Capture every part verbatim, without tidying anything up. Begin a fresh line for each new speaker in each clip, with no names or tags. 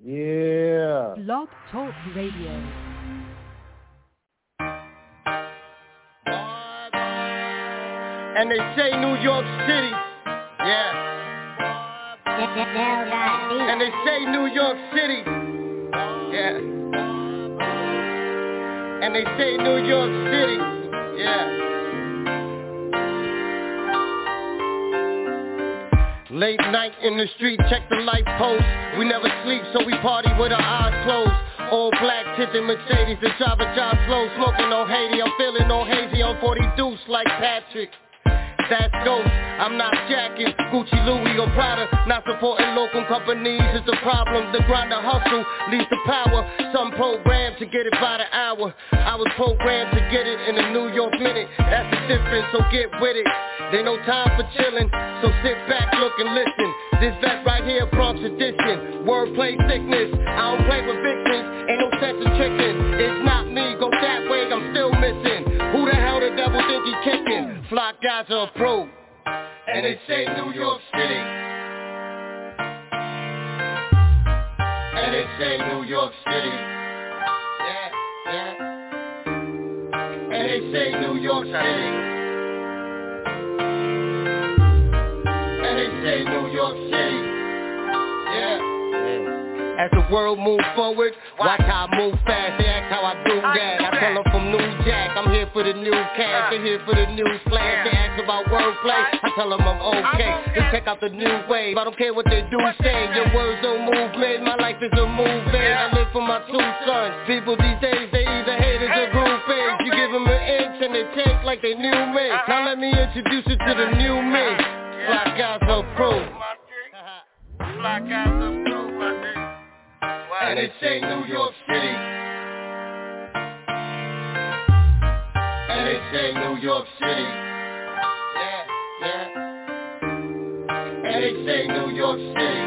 Yeah.
Blog Talk Radio.
And they say New York City, yeah. And they say New York City, yeah. And they say New York City, yeah. Late night in the street, check the light post. We never sleep, so we party with our eyes closed. All black tinted Mercedes, the driver drives slow. Smoking on Haiti, I'm feeling all hazy. On forty deuce like Patrick. That's ghost, I'm not jacking Gucci, Louis or Prada. Not supporting local companies is the problem. The grind of hustle leads to power. Some programmed to get it by the hour. I was programmed to get it in a New York minute. That's the difference, so get with it. There no time for chillin', so sit back, look and listen. This vet right here, Bronx edition. Wordplay sickness, I don't play with victims. Ain't no sense of tricking. It's not me, go that way, I'm still missing. Who the hell the devil think he kicking? Fly guys are approved. And they say New York City. And they say New York City. Yeah, yeah. And they say New York City. And they say New York City. Yeah. As the world moves forward, watch how I move fast. They ask how I do that. I tell them from New Jack, I'm here for the new cash. They here for the new flash. They ask about wordplay, I tell them I'm okay. Just check out the new wave. I don't care what they do say. Your words don't move me. My life is a movie. I live for my two sons. People these days, they either haters or groupies. You give them an inch and they take like they knew me. Now let me introduce you to the new me. Fly guys approved. Fly guys approved, my nigga. And they say New York City. And they say New York City. Yeah, yeah. And they say New York City.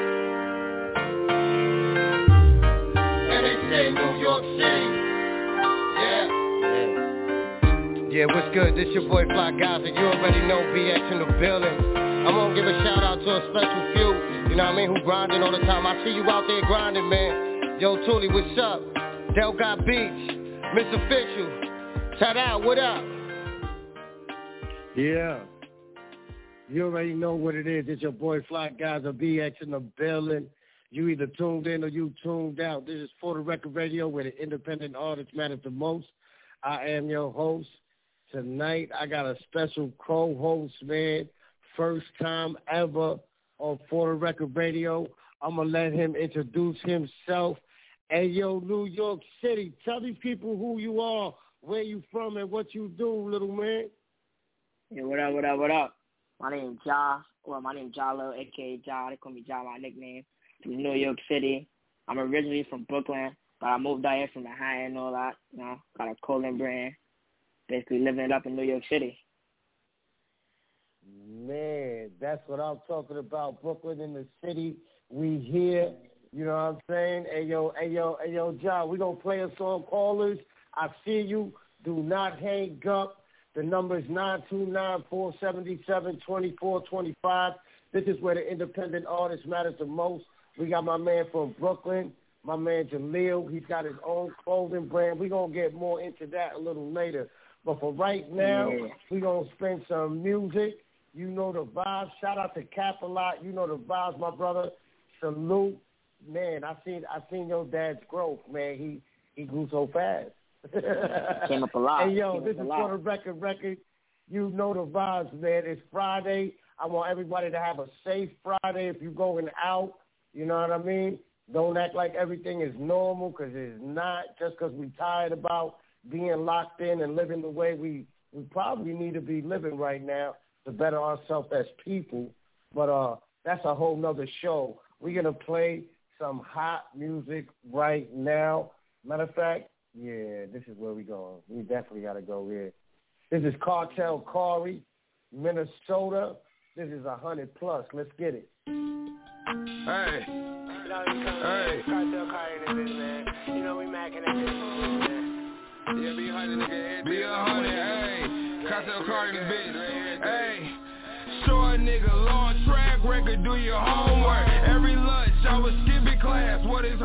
And they say New York City. Yeah, yeah. Yeah, what's good? This your boy Fly Guys, and you already know B X in the building. I'm gonna give a shout out to a special few, you know what I mean, who grinding all the time. I see you out there grinding, man. Yo, Thule, what's up? Delgot Beach, Miss Official, shout out, what up?
Yeah. You already know what it is. It's your boy Fly Guys of B X in the building. You either tuned in or you tuned out. This is For the Record Radio, where the independent artists matter the most. I am your host. Tonight, I got a special co-host, man. First time ever on For the Record Radio. I'm going to let him introduce himself. Hey, yo, New York City, tell these people who you are, where you from, and what you do, little man.
Hey, what up, what up, what up? My name is Ja, or my name is Jalo, a k a. Ja. They call me Ja, my nickname. From New York City. I'm originally from Brooklyn, but I moved out here from the high end and all that. You know, got a Colin brand. Basically living it up in New York City.
Man, that's what I'm talking about. Brooklyn in the city. We here. You know what I'm saying? Hey, yo, hey, yo, hey, yo, John, we going to play a song, callers. I see you. Do not hang up. The number is nine two nine, four seven seven, two four two five. This is where the independent artist matters the most. We got my man from Brooklyn, my man Jaleel. He's got his own clothing brand. We're going to get more into that a little later. But for right now, yeah. we're going to spend some music. You know the vibes. Shout out to Cap a lot. You know the vibes, my brother. Salute. Man, I seen I seen your dad's growth, man. He he grew so fast.
Came up a lot.
Hey, yo,
Came
this is For the Record Record. You know the vibes, man. It's Friday. I want everybody to have a safe Friday if you're going out. You know what I mean? Don't act like everything is normal, because it's not, just because we're tired about being locked in and living the way we, we probably need to be living right now to better ourselves as people. But uh, that's a whole nother show. We're going to play some hot music right now. Matter of fact, yeah, this is where we're going. We definitely got to go here. This is Cartel Corey, Minnesota. This is one hundred plus. Let's get it.
Hey. Hey. Cartel Corey in this, man. You know we macking at this, man. Yeah, be a hundred, nigga. Be a hundred, hey. Cartel Corey in the bitch. Hey. Short nigga, long track record, do your homework. Every lunch, I was skipping class. What is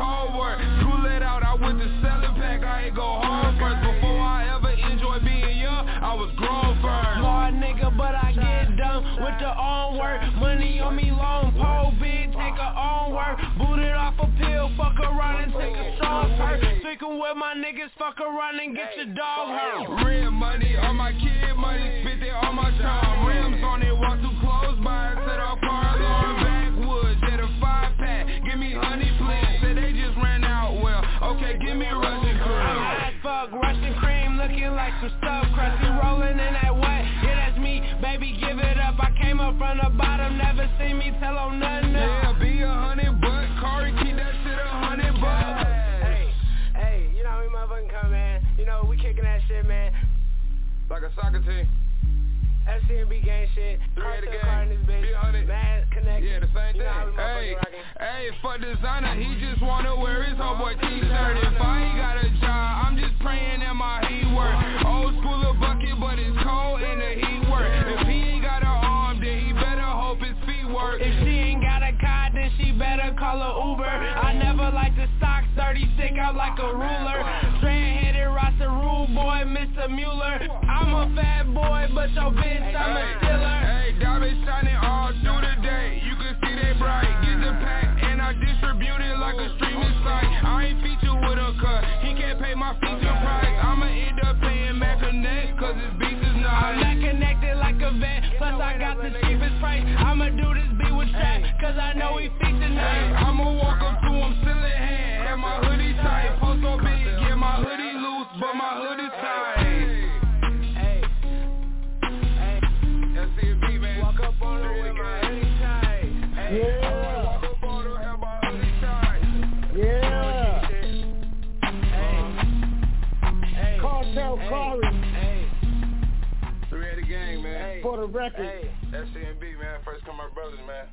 work. Money on me long pole, big, take her own work. Booted off a pill, fuck around and take a strong hurt. Speaking with my niggas, fuck around and get your dog hurt.
Real money on my kid, money spit it on my charm. Rims on it, walk too close by, set off car alarm. Backwoods, hit a five pack, give me honey please. Said they just ran out, well, okay, give me Russian cream.
Hot fuck, Russian cream, looking like some stuff. Crusty rolling in that wet, yeah that's me, baby give it up. I came up from the bottom, never see me tell on nothing.
Yeah, be a hundred buck, Corey, keep that shit a hundred bucks.
Hey, hey, you know we motherfucking come, man. You know we kicking that shit, man.
Like a soccer team.
F C M B gang shit.
Three of the
Cartel
game.
Car in this bitch.
Be a hundred.
Mad Connect.
Yeah, the same
You
thing.
know how we
Hey,
motherfucking rockin'.
hey, for designer, he just wanna wear his homeboy t-shirt. If I ain't got a job, I'm just praying that my heat work. Old school of bucket, but it's cold and the heat work. If he ain't got an arm, then he better hope his feet work.
If she ain't got a car, then she better call her Uber. I never like the stock, thirty stick out like a ruler. Strand-headed roster rule boy, Mister Mueller. I'm a fat boy, but your bitch, I'm a stealer.
Hey, diamonds shining all through the day. You can see they bright. Get the pack and I distribute it like a streaming site. I ain't featured with a cut. He can't pay my feature price. I'ma end up paying Mac Connect, cause his beats is nice.
I'm not connected like a vet, plus I got the cheapest price. I'ma do this beat with Trap, cause I know he featured nice.
I'ma walk up to him, still in hand, have my hoodie tight. Post so big, get my hoodie loose, but my hoodie's tight.
Hey, hey,
F C M B, man.
walk up on her with my hoodie tight. Hey,
Yeah,
Walk up on her, have my hoodie tight.
yeah.
hey, hey,
Cartel
hey,
Corey
hey,
Three of the gang, man.
hey,
for the record.
hey.
F C M B, man. First come our brothers, man.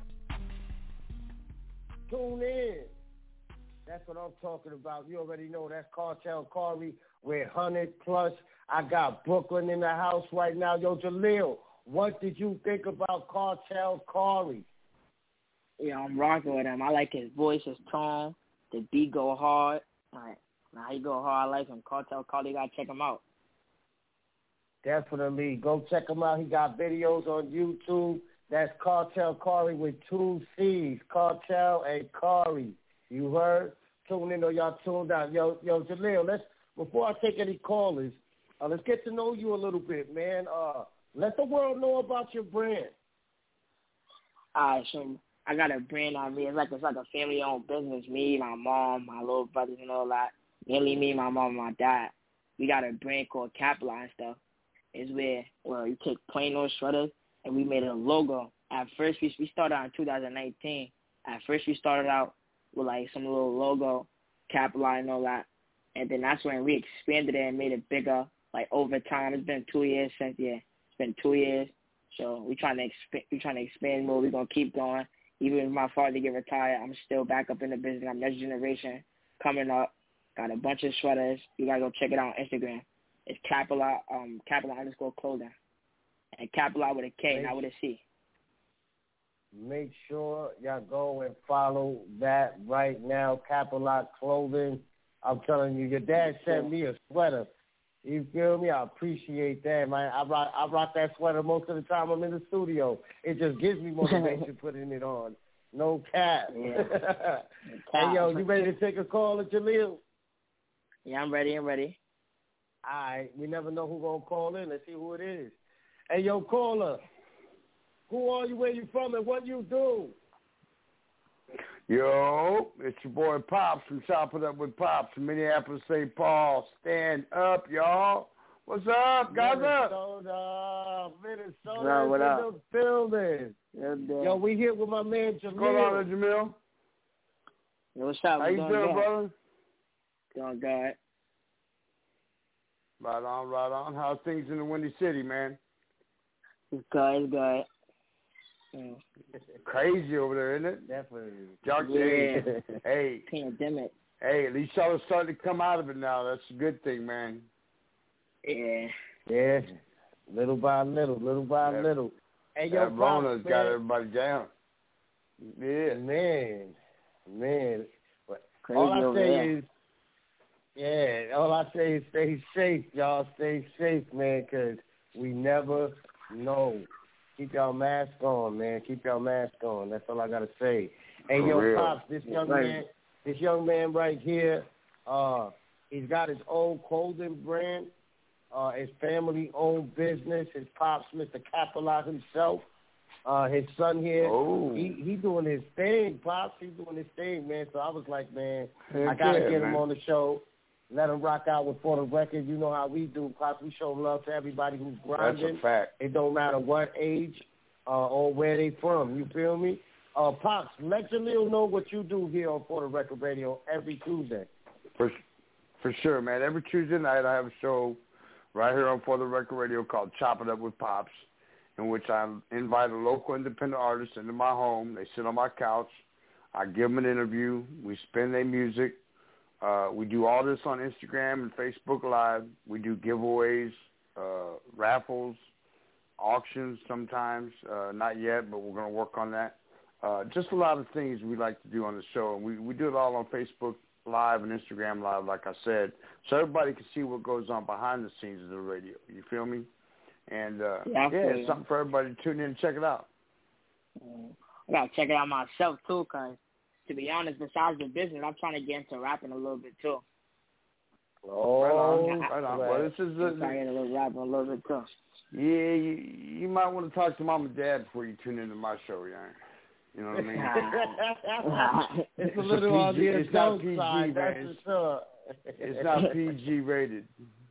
Tune in. That's what I'm talking about. You already know that's Cartel Corey. We're one hundred plus. I got Brooklyn in the house right now. Yo, Jaleel, what did you think about Cartel Corey?
Yeah, I'm rocking with him. I like his voice, his tone. The beat go hard. All right. Now he go hard. I like him. Cartel Carly, gotta check him out.
Definitely. Go check him out. He got videos on YouTube. That's Cartel Corey with two C's. Cartel and Corey. You heard? Tune in or y'all tuned out. Yo, yo, Jaleel, let's, before I take any callers, uh, let's get to know you a little bit, man. Uh, let the world know about your brand.
All right, so I got a brand on me. It's like it's like a family-owned business. Me, my mom, my little brothers and all that. Mainly me, my mom, and my dad. We got a brand called Capline and stuff. It's where, well, you take plain old shredders, and we made a logo. At first, we we started out in two thousand nineteen. At first, we started out with, like, some little logo, Capline and all that. And then that's when we expanded it and made it bigger, like, over time. It's been two years since, yeah. It's been two years. So we trying to exp- we trying to expand more. We're going to keep going. Even if my father get retired, I'm still back up in the business. I'm next generation coming up. Got a bunch of sweaters. You got to go check it out on Instagram. It's Capilla, um, Capilla underscore clothing. And Capilla with a K, not with a C.
Make sure y'all go and follow that right now, Capilot Clothing. I'm telling you, your dad sent me a sweater. You feel me? I appreciate that, man. I rock, I rock that sweater most of the time I'm in the studio. It just gives me motivation putting it on. No cap.
Yeah.
Hey, yo, you ready to take a call at Jaleel?
Yeah, I'm ready. I'm ready.
All right. We never know who's going to call in. Let's see who it is. Hey, yo, caller. Who are you, where you from, and what you do?
Yo, it's your boy Pops from Chop It Up with Pops from Minneapolis, Saint Paul. Stand up, y'all. What's up, guys?
Minnesota, Minnesota,
Bro, what
in
up?
the building.
Yo,
Yo, we here with my man Jamil.
What's going on, Jamil?
Yo, what's up?
How you
doing
doing,
good?
brother?
Doing good.
Right on, right on. How's things in the Windy City, man?
It's good. It's good. Mm.
Crazy over there, isn't it?
Definitely.
Y'all,
Yeah.
hey, hey,
Pandemic.
hey, at least y'all are starting to come out of it now. That's a good thing, man.
Yeah.
Yeah, little by little, little by
That-
little. Hey, yo,
That Rona's
Pops,
got
man.
everybody down. Yeah.
Man, man.
Crazy
All I
over
say
there.
is, yeah, all I say is stay safe, y'all. Stay safe, man, because we never know. keep y'all mask on, man. Keep y'all mask on. That's all I gotta say. Hey,
For
yo,
real.
Pops, this young
Right.
man, this young man right here, uh, he's got his own clothing brand. Uh, his family-owned business. His pops, Mister Capella himself. Uh, his son here,
Oh.
he he doing his thing, Pops. He's doing his thing, man. So I was like, man,
Heck
I gotta
yeah,
get
man.
him on the show. Let him rock out with For the Record. You know how we do, Pops. We show love to everybody who's
That's
grinding.
a fact.
It don't matter what age uh, or where they from. You feel me? Uh, Pops, let Jaleel know what you do here on For the Record Radio every Tuesday.
For for sure, man. Every Tuesday night I have a show right here on For the Record Radio called Chop It Up with Pops, in which I invite a local independent artist into my home. They sit on my couch. I give them an interview. We spin their music. Uh, we do all this on Instagram and Facebook Live. We do giveaways, uh, raffles, auctions sometimes. Uh, not yet, but we're going to work on that. Uh, just a lot of things we like to do on the show. And we, we do it all on Facebook Live and Instagram Live, like I said, so everybody can see what goes on behind the scenes of the radio. You feel me? And, uh,
Yeah, I
yeah,
feel
it's
you.
something for everybody to tune in and check it out.
I gotta check it out myself too, cause to be honest, besides the business, I'm trying to get into rapping a little bit too.
Oh,
right on, right on. Well, this is
I'm trying to
a,
get a little rapping a little bit too.
yeah, you, you might want to talk to mom and dad before you tune into my show, yeah. You know what I mean?
It's a
It's
little
a
on
P G
the
it's not
adult
P G,
side,
man.
that's
It's-
for sure.
It's not P G rated.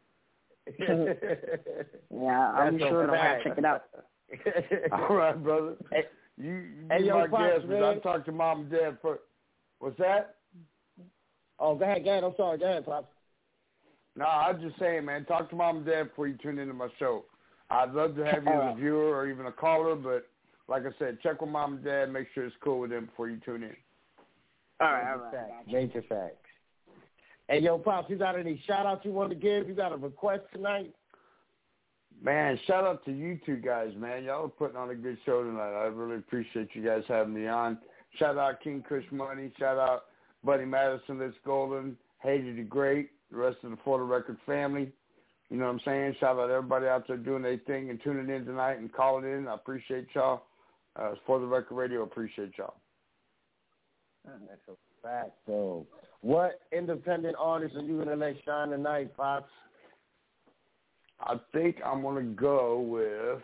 Yeah, I'm
That's a
sure I'm gonna
fact.
check it out.
All right, brother.
Hey,
You, you
hey,
be
yo,
my
Pops,
guest, but
man.
I'll talk to mom and dad first. What's that?
Oh, go ahead, go ahead. I'm sorry. Go ahead, Pops.
No, I'm just saying, man, talk to mom and dad before you tune into my show. I'd love to have you as a viewer or even a caller, but like I said, check with mom and dad, make sure it's cool with them before you tune in.
All right, all
Major
right.
facts.
gotcha.
Major facts. Hey, yo, Pops, you got any shout-outs you want to give? You got a request tonight?
Man, shout out to you two guys, man. Y'all are putting on a good show tonight. I really appreciate you guys having me on. Shout out King Kush Money. Shout out Buddy Madison, Liz Golden, Haiti the Great, the rest of the For the Record family. You know what I'm saying? Shout out everybody out there doing their thing and tuning in tonight and calling in. I appreciate y'all. Uh, For the Record Radio, appreciate y'all.
That's a fact, though. What independent artists are you going to let shine tonight, Pops?
I think I'm going to go with,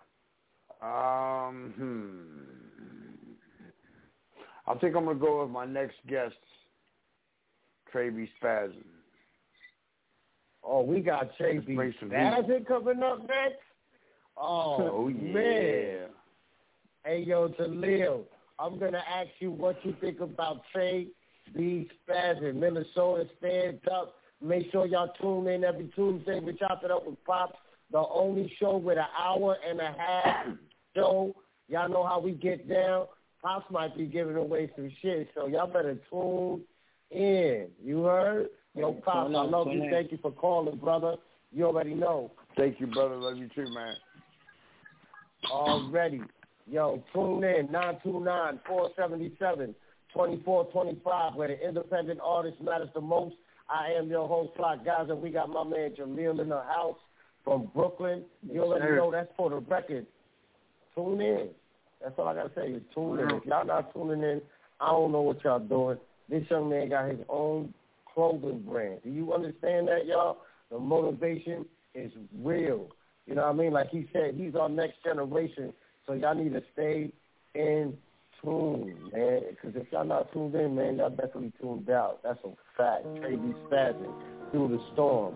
um, hmm. I think I'm going to go with my next guest, Trey B. Spazin.
Oh, we got Trey B.
bring some
Spazin coming up next? Oh,
Oh, yeah.
man. Hey, yo, Jaleel, I'm going to ask you what you think about Trey B. Spazin. Minnesota Stand Up. Make sure y'all tune in every Tuesday. We Chop It Up with Pops, the only show with an hour and a half show. Y'all know how we get down. Pops might be giving away some shit, so y'all better tune in. You heard? Yo, Pops, I love you. Thank you for calling, brother. You already know.
Thank you, brother. Love you too, man.
Already. Yo, tune in, nine two nine, four seven seven, two four two five, where the independent artist matters the most. I am your host, Fly Guys, and we got my man Jaleel in the house from Brooklyn. You already
sir.
know that's For the Record. Tune in. That's all I got to say is tune in. If y'all not tuning in, I don't know what y'all doing. This young man got his own clothing brand. Do you understand that, y'all? The motivation is real. You know what I mean? Like he said, he's our next generation, so y'all need to stay in tune, man. Because if y'all not tuned in, man, y'all definitely tuned out. That's a fact. Trey B. Spazin, Through the Storm.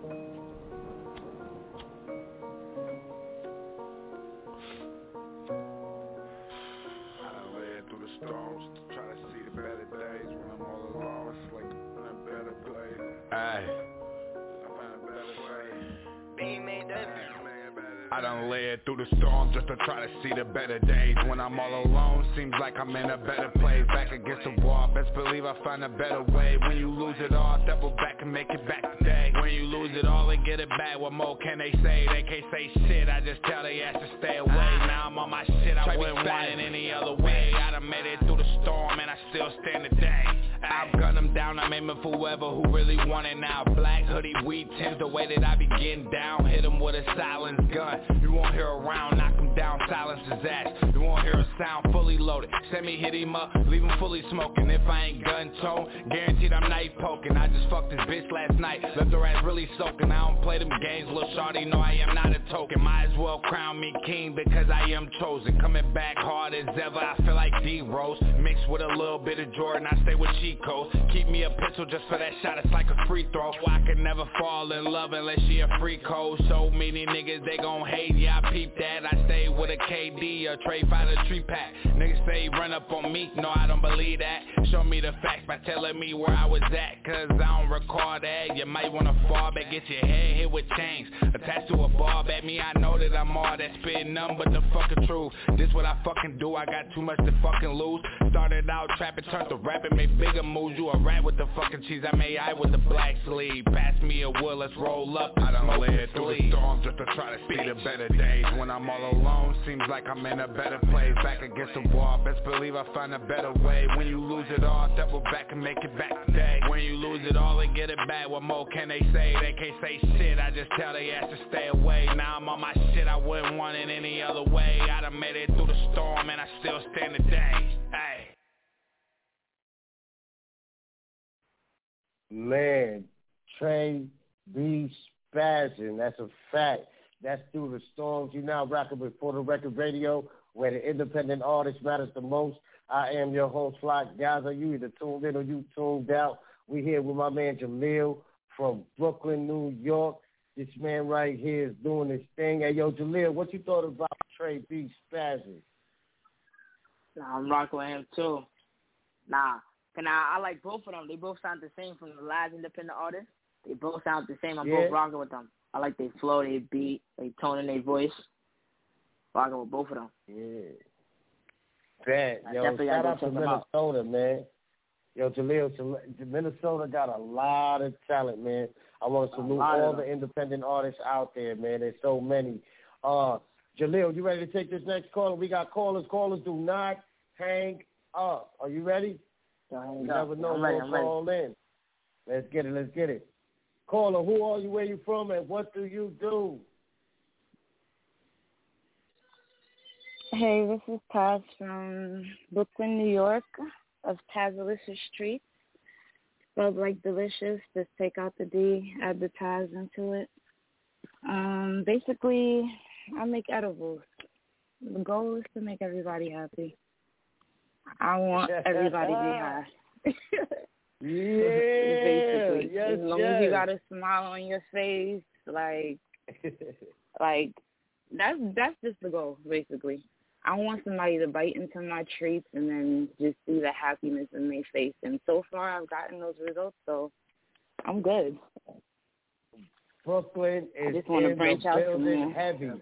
I done led through the storms, try to see the better days when I'm all alone, like in a better place. Aye. I find a better way. I done led through the storm just to try to see the better days. When I'm all alone, seems like I'm in a better place. Back against the wall, best believe I find a better way. When you lose it all, double back and make it back today. When you lose it all and get it back, what more can they say? They can't say shit, I just tell they ass to stay away. Now I'm on my shit, I wouldn't want it any other way. I done made it through the storm and I still stand today. I've gun them down, I'm aiming for whoever who really want it now. Black hoodie, weed tins, the way that I be getting down. Hit them with a silence gun. You won't hear a round, knock him down, silence his ass. You won't hear a sound, fully loaded. Send me, hit him up, leave him fully smoking. If I ain't gun tone, guaranteed I'm knife poking. I just fucked this bitch last night, left her ass really soaking. I don't play them games, little shawty, no I am not a token. Might as well crown me king because I am chosen. Coming back hard as ever, I feel like D-Rose. Mixed with a little bit of Jordan, I stay with Chico. Keep me a pistol just for that shot, it's like a free throw. I could never fall in love unless she a free code. So many niggas, they gon' hate, yeah I peep that. I stay with a K D, a Trey Fighter tree pack. Niggas say run up on me, no I don't believe that. Show me the facts by telling me where I was at, cause I don't recall that. You might wanna fall back, get your head hit with chains attached to a bar. At me, I know that I'm all that spitting nothing but the fucking truth. This what I fucking do, I got too much to fucking lose. Started out trapping, turned to rapping, made bigger moves. You a rat with the fucking cheese, I made I with the black sleeve. Pass me a wood, let's roll up. I done led through the storm just to try to see the better days. When I'm all alone, seems like I'm in a better place. Back against the wall, best believe I find a better way. When you lose it all, double back and make it back today. When you lose it all and get it back, what more can they say? They can't say shit, I just tell they ass to stay away. Now I'm on my shit, I wouldn't want it any other way. I done made it through the storm and I still stand today. Hey.
Man, Trey B. Spazzing, that's a fact. That's Through the Storms. You now rocking with For the Record Radio, where the independent artist matters the most. I am your host, Fly Gaza. You either tuned in or you tuned out. We here with my man Jaleel from Brooklyn, New York. This man right here is doing his thing. Hey, yo, Jaleel, what you thought about Trey B. Spazzing?
Nah, I'm rocking with him too. Nah, and I, I like both of them. They both sound the same from the last independent artist. They both sound the same. I'm
yeah.
both rocking with them. I like their flow, their beat, their tone, and their voice. Rocking with both of them.
Yeah. Bad.
I
Yo, shout out to Minnesota, out. man. Yo, Jaleel, Minnesota got a lot of talent, man. I want to salute all the independent artists out there, man. There's so many. Uh, Jaleel, you ready to take this next caller? We got callers. Callers, do not hang up. Are you ready?
You
never know who'll call in. Let's get it. Let's get it. Caller, who are you, where you from, and what do you do?
Hey, this is Taz from Brooklyn, New York, of Tazalicious Street. Spelled like delicious, just take out the D, add the Taz into it. Um, basically, I make edibles. The goal is to make everybody happy. I want everybody to be high.
Yeah,
basically.
yes,
as long
yes.
as you got a smile on your face, like, like that's that's just the goal, basically. I want somebody to bite into my treats and then just see the happiness in their face. And so far, I've gotten those results, so I'm good.
Brooklyn is
I just want to
in
branch
the
out
building heavy.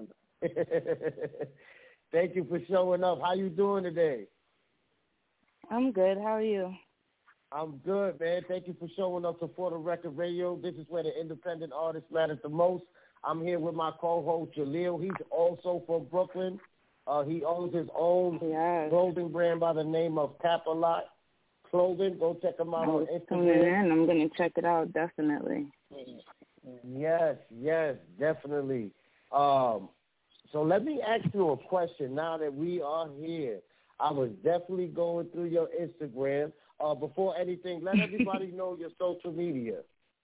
Thank you for showing up. How you doing today?
I'm good. How are you?
I'm good, man. Thank you for showing up to For the Record Radio. This is where the independent artist matters the most. I'm here with my co-host, Jaleel. He's also from Brooklyn. Uh, he owns his own
yes.
clothing brand by the name of Cap-A-Lot Clothing. Go check him out on Instagram.
In. I'm going to check it out, definitely.
Yes, yes, definitely. Um, so let me ask you a question now that we are here. I was definitely going through your Instagram. Uh, before anything, let everybody know your social media.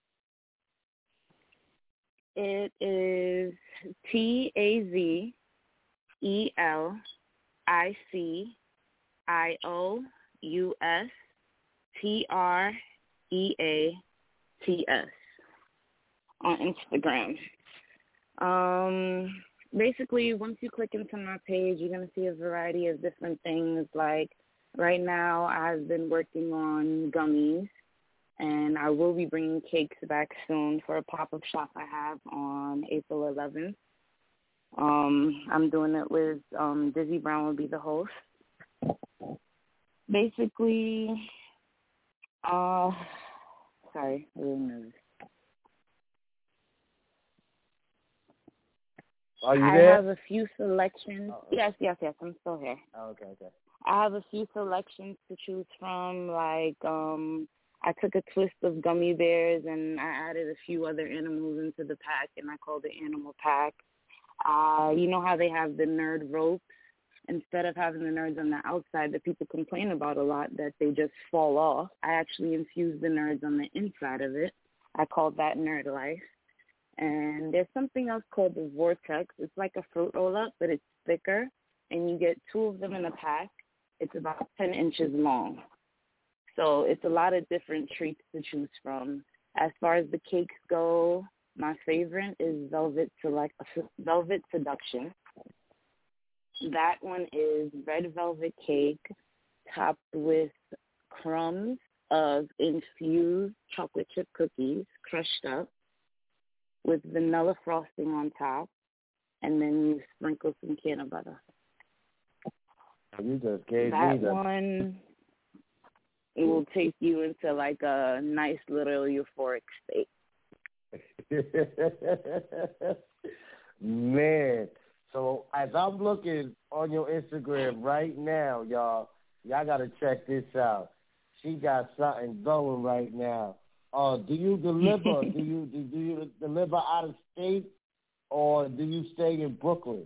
It is T A Z E L I C I O U S T R E A T S on Instagram. Um, basically, once you click into my page, you're going to see a variety of different things. Like right now, I've been working on gummies, and I will be bringing cakes back soon for a pop-up shop I have on April eleventh. Um, I'm doing it with um, Dizzy Brown will be the host. Basically, uh, sorry, I'm really nervous.
Are you
I
there?
have a few selections. Oh, okay. Yes, yes, yes, I'm still here.
Oh, okay, okay.
I have a few selections to choose from, like um, I took a twist of gummy bears and I added a few other animals into the pack, and I called it Animal Pack. Uh, you know how they have the nerd ropes? Instead of having the nerds on the outside that people complain about a lot that they just fall off, I actually infused the nerds on the inside of it. I called that Nerd Life. And there's something else called the Vortex. It's like a fruit roll-up, but it's thicker, and you get two of them in a pack. It's about ten inches long. So it's a lot of different treats to choose from. As far as the cakes go, my favorite is Velvet Select, Velvet Seduction. That one is red velvet cake topped with crumbs of infused chocolate chip cookies crushed up with vanilla frosting on top, and then you sprinkle some candy butter.
You just gave
that
me that.
one. It will take you into like a nice little euphoric state.
Man. So as I'm looking on your Instagram right now, y'all, y'all got to check this out. She got something going right now. Uh, do you deliver? do you do, do you deliver out of state, or do you stay in Brooklyn?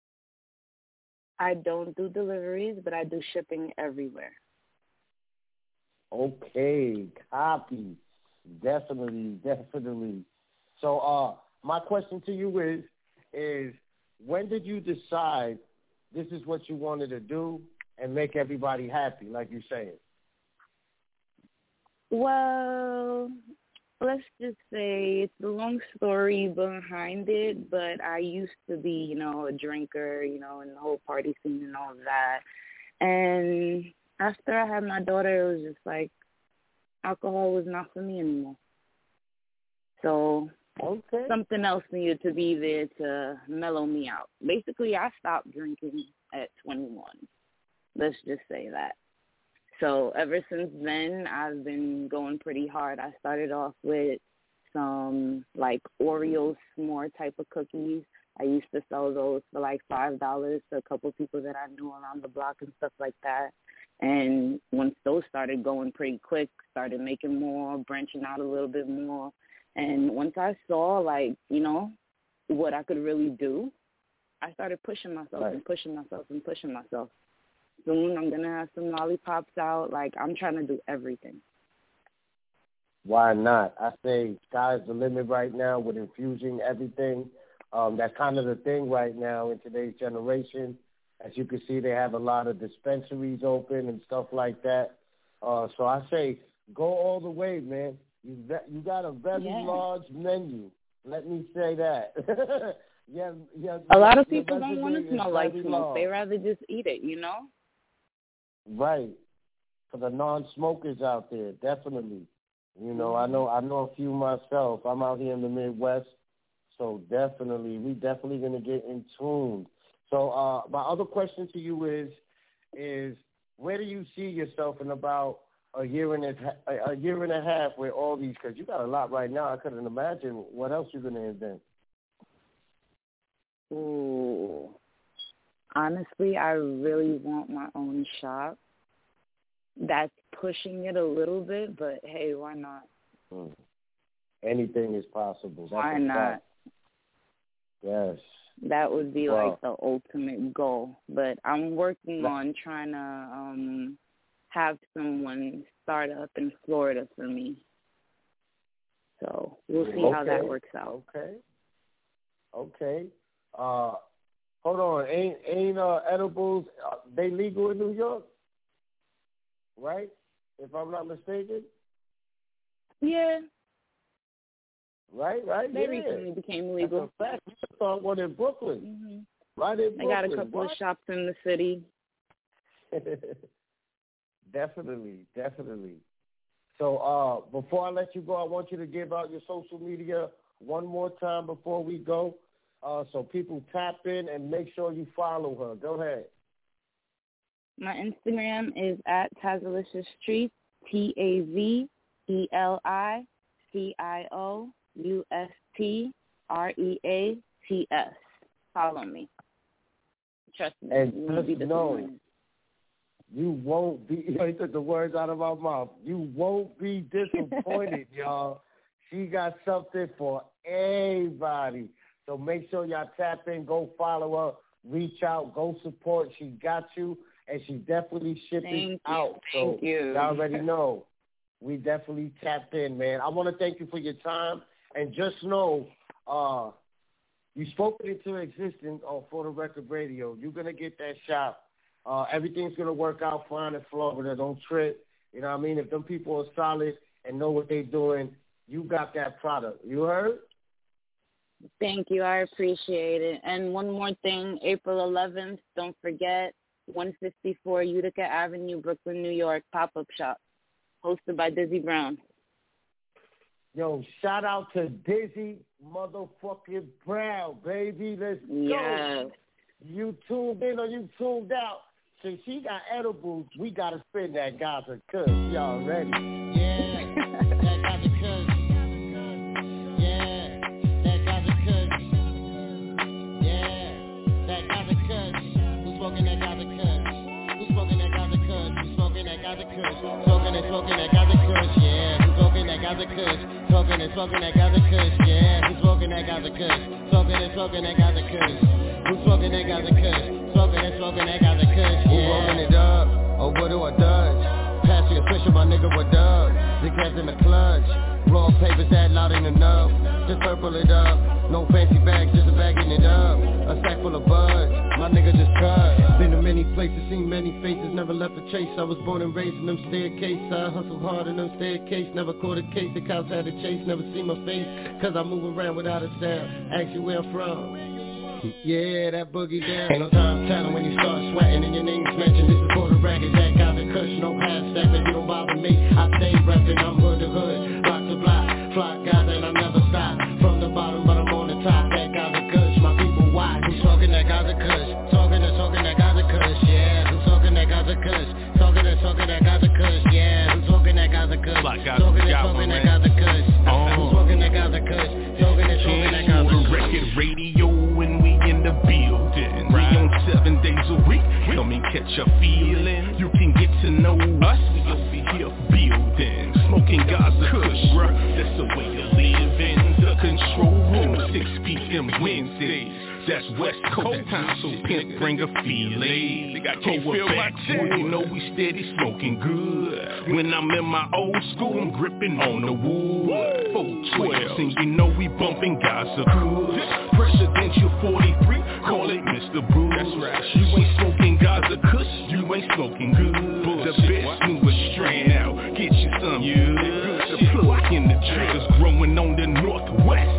I don't do deliveries, but I do shipping everywhere.
Okay, copy. Definitely, definitely. So, uh, my question to you is, is when did you decide this is what you wanted to do and make everybody happy, like you're saying?
Well, let's just say it's a long story behind it, but I used to be, you know, a drinker, you know, in the whole party scene and all of that. And after I had my daughter, it was just like alcohol was not for me anymore. So okay. Something else needed to be there to mellow me out. Basically, I stopped drinking at twenty-one. Let's just say that. So ever since then, I've been going pretty hard. I started off with some, like, Oreo s'more type of cookies. I used to sell those for, like, five dollars to a couple people that I knew around the block and stuff like that. And once those started going pretty quick, started making more, branching out a little bit more. And once I saw, like, you know, what I could really do, I started pushing myself right. and pushing myself and pushing myself. Soon I'm going to have some lollipops out. Like, I'm trying to do everything.
Why not? I say sky's the limit right now with infusing everything. Um, that's kind of the thing right now in today's generation. As you can see, they have a lot of dispensaries open and stuff like that. Uh, so I say go all the way, man. You you got a very
yeah.
large menu. Let me say that. yeah, yeah.
A lot of people don't want to smell like smoke. They rather just eat it, you know?
Right. For the non-smokers out there, definitely. You know, I know I know a few myself. I'm out here in the Midwest, so definitely, we definitely going to get in tune. So uh, my other question to you is, is where do you see yourself in about a year and a, a year and a half with all these? Because you got a lot right now. I couldn't imagine what else you're going to invent.
Ooh. Honestly, I really want my own shop. That's pushing it a little bit, but hey, why not?
Hmm. Anything is possible. That's
why not?
Fact. Yes.
That would be
wow.
like the ultimate goal. But I'm working on trying to um, have someone start up in Florida for me. So we'll see
okay.
how that works out.
Okay. Okay. Uh, hold on. Ain't ain't uh, edibles, uh, they legal in New York? Right? If I'm not mistaken?
Yeah.
Right, right.
They
yeah.
recently became legal.
That's a fact. I saw one in Brooklyn.
Mm-hmm.
Right in
they
Brooklyn.
They got a couple
what?
of shops in the city.
Definitely, definitely. So uh, before I let you go, I want you to give out your social media one more time before we go, uh, so people tap in and make sure you follow her. Go ahead.
My Instagram is at Tazalicious Streets, T A Z E L I C I O U S T R E A T S. Follow me. Trust me.
And
you won't be
know, you won't be, you took the words out of my mouth. You won't be disappointed, y'all. She got something for everybody. So make sure y'all tap in, go follow her, reach out, go support. She got you, and she definitely shipping
Thank
out.
You. Thank
so
you.
Y'all already know. We definitely tapped in, man. I want to thank you for your time, and just know uh, you spoke it into existence on For the Record Radio. You're going to get that shop. Uh, everything's going to work out fine in Florida. Don't trip. You know what I mean? If them people are solid and know what they're doing, you got that product. You heard?
Thank you. I appreciate it. And one more thing, April eleventh, don't forget, one fifty-four Utica Avenue, Brooklyn, New York, pop-up shop, hosted by Dizzy Brown.
Yo, shout out to Dizzy motherfucking Brown, baby. Let's go.
Yes.
You tuned in or you tuned out. Since she got edibles, we got to spin that Gaza Kush. Y'all ready?
Yeah, that Gaza Kush. Yeah, that Gaza Kush. Yeah, that Gaza Kush. Who's smoking that Gaza Kush? Who's smoking that Gaza Kush? Who's smoking that Gaza Kush? Smoking and smoking that Gaza Kush. Yeah, who's smoking that Gaza Kush? Smoking and smoking that Gaza Kush. Yeah, who's smoking that Gaza Kush? Smoking and smoking that Gaza Kush. Who's smoking that Gaza Kush? Smoking and smoking that Gaza Kush. Who rolling it up? Or what do I dodge? Pass the official, my nigga, what up? The cats in the clutch. Raw papers that loud ain't enough. Just purple it up. No fancy bags, just a bagging it up. A sack full of buds. My nigga just cut. Been to many places, seen many faces. Never left a chase. I was born and raised in them staircases. I hustled hard in them staircases. Never caught a case. The cops had to chase. Never see my face. Cause I move around without a sound. Ask you where I'm from. Yeah, that boogie down. Ain't no time telling when you start sweating and your name's mentioned. This is for the record, that got the Kush, no half stepping. You don't bother me, I stay reppin'. I'm hood to hood, block to block, flock guys and I never stop. From the bottom, but I'm on the top. That got the Kush, my people watch. Who's talking that got the Kush? Talking and talking that got the Kush, yeah. Who's talking that got the Kush? Talking and talking that got the Kush, yeah. Who's talking that got the Kush? Talking and talking that got the Kush. Who's talking that got the Kush? Talking and talking that got the Kush.
Record radio when we in the building, right. We on seven days a week. Come and catch a feeling. You can get to know us. We over here building, smoking Gaza Kush, bruh. That's the way you live in the control room. six p.m. Wednesdays. That's West Coast time, so pimp bring a feeling. Think I can't feel my chest. You know we steady smoking good. When I'm in my old school, I'm gripping on the wood. four twelve, and you know we bumping Gaza Kush. Presidential forty-three, call it Mister Boo. That's right. You ain't smoking Gaza Kush, you ain't smoking good. The best newest strand out, get you some. Yeah. The plug in the triggers growing on the northwest.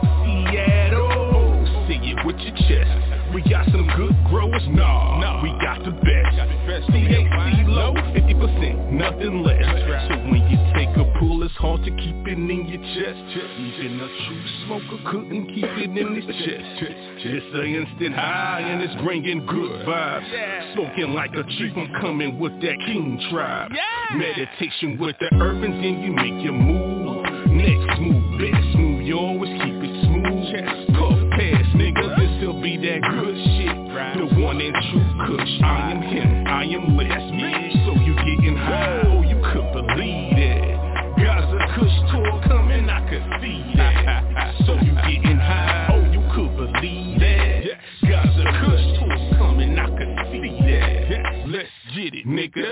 Seattle. Say it with your chest. We got some good growers, nah, nah. We got the best. C H C low, fifty percent, nothing less. Right. So when you take a pull, it's hard to keep it in your chest. Even a true smoker couldn't keep it in his chest. It's an instant high and it's bringing good vibes. Yeah. Smoking like a chief, I'm coming with that king tribe. Yeah. Meditation with the urbans and you make your move. Next move, best move, you always keep it smooth. Puff pass, nigga, this'll be that good shit. The one and true Kush. I am him, I am less, yeah. So you getting high, oh you could believe it. Gaza Kush tour coming, I could see that. So you getting high, oh you could believe that. Gaza Kush tour coming, I could see that. Let's get it, nigga.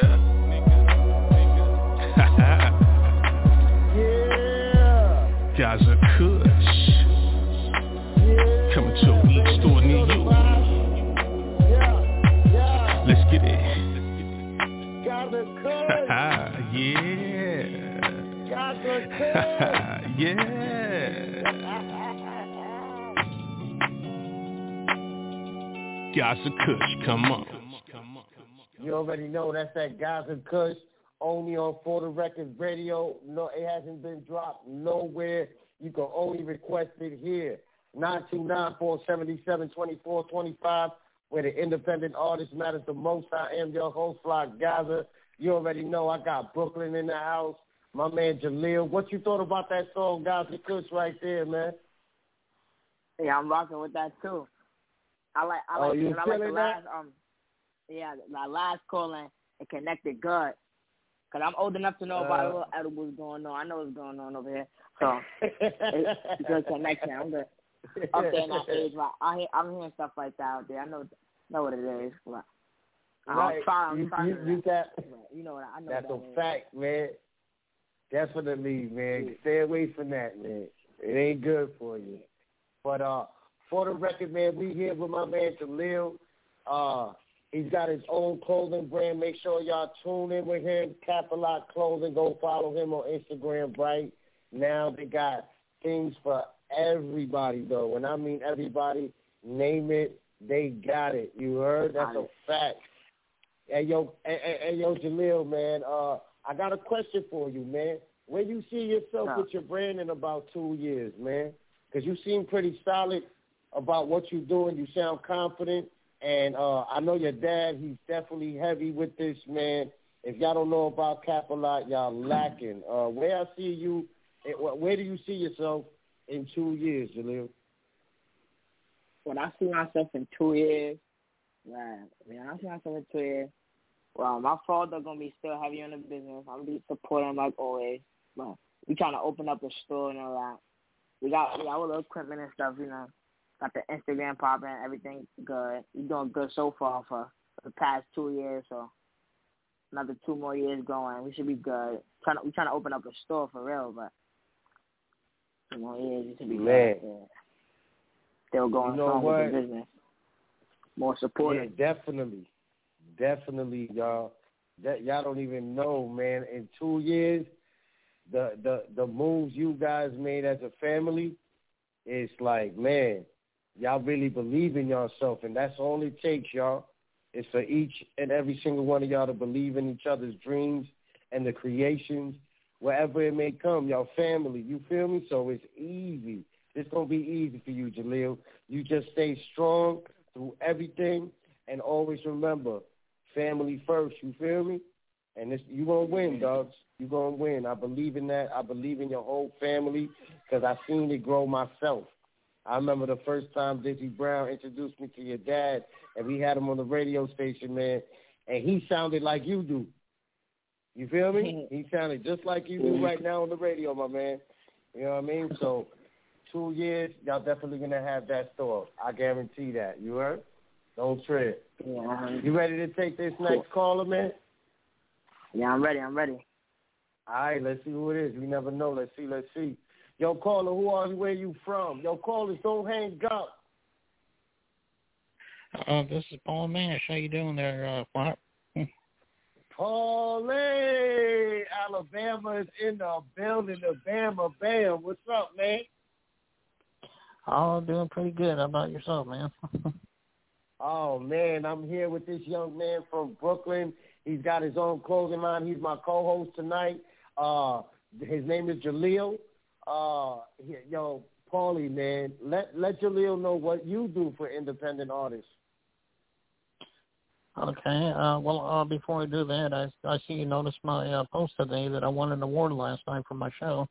Yeah.
Gaza Kush. Coming to a weed store near you. Let's get it.
Gaza Kush.
Yeah.
Gaza Kush.
Yeah. Gaza Kush, come on.
You already know that's that Gaza Kush. Only on For the Record Radio. No, it hasn't been dropped nowhere. You can only request it here. nine two nine, four seven seven, two four two five, where the independent artist matters the most. I am your host, Flock Gaza. You already know I got Brooklyn in the house. My man Jaleel. What you thought about that song, Gaza Kush, right there, man?
Yeah, I'm rocking with that too. I like I like,
oh, you
I like the
that?
last um yeah, the last calling and connected good. Cause I'm old enough to know about uh, what edibles going on. I know what's going on over here. So it's a good connection. I'm good. up there in that age. But I hear, I'm hearing stuff like that out there. I know know what it is. But
right.
I'm trying, I'm
you,
trying
you,
to
you, got,
you know what I know.
That's
that
a
is.
fact, man. Definitely, man.
Yeah.
Stay away from that, man. It ain't good for you. But uh, for the record, man, we here with my man Jaleel. Uh, he's got his own clothing brand. Make sure y'all tune in with him. Capilot Clothing. Go follow him on Instagram right now. They got things for everybody, though. When I mean everybody, name it, they got it. You heard? That's a fact. Hey, yo, hey, hey, hey, yo, Jaleel, man, uh, I got a question for you, man. Where you see yourself
no.
with your brand in about two years, man? Because you seem pretty solid about what you're doing. You sound confident. And uh, I know your dad, he's definitely heavy with this, man. If y'all don't know about Capilot, y'all lacking. Uh, where I see you, where do you see yourself in two years, Jaleel?
When I see myself in two years, man, when I see myself in two years, well, my father going to be still heavy on the business. I'm going to be supporting him like always. But we trying to open up a store and all that. We got, we got all the equipment and stuff, you know. Got the Instagram popping, everything good. We doing good so far for the past two years, so another two more years going. We should be good. Trying to, we trying to open up a store for real, but two more years, we should be
Man.
good. Yeah. Still going
you know
strong
what?
with the business. More supportive.
Yeah, definitely. Definitely, y'all. That y'all don't even know, man. In two years, the the the moves you guys made as a family, it's like, man, y'all really believe in yourself, and that's all it takes, y'all. It's for each and every single one of y'all to believe in each other's dreams and the creations, wherever it may come, y'all family. You feel me? So it's easy. It's going to be easy for you, Jaleel. You just stay strong through everything, and always remember, family first. You feel me? And it's, you going to win, dogs. You going to win. I believe in that. I believe in your whole family because I seen it grow myself. I remember the first time Dizzy Brown introduced me to your dad, and we had him on the radio station, man, and he sounded like you do. You feel me? He sounded just like you do right now on the radio, my man. You know what I mean? So two years, y'all definitely going to have that store. I guarantee that. You heard? Don't trip.
Yeah.
You ready to take this next caller, man?
Yeah, I'm ready. I'm ready.
All right, let's see who it is. We never know. Let's see. Let's see. Yo, caller, who are you? Where you from? Yo, callers, don't hang up.
Uh, this is Paul Nash. How you doing there, uh, Flop?
Paulie, Alabama is in the building. The Bama Bam. What's up, man?
Oh, doing pretty good. How about yourself, man?
Oh, man, I'm here with this young man from Brooklyn. He's got his own clothing line. He's my co-host tonight. Uh, his name is Jaleel. Uh, he, yo, Paulie, man, let let Jaleel know what you do for independent artists.
Okay. Uh, well, uh, before I do that, I, I see you noticed my uh, post today that I won an award last night for my show.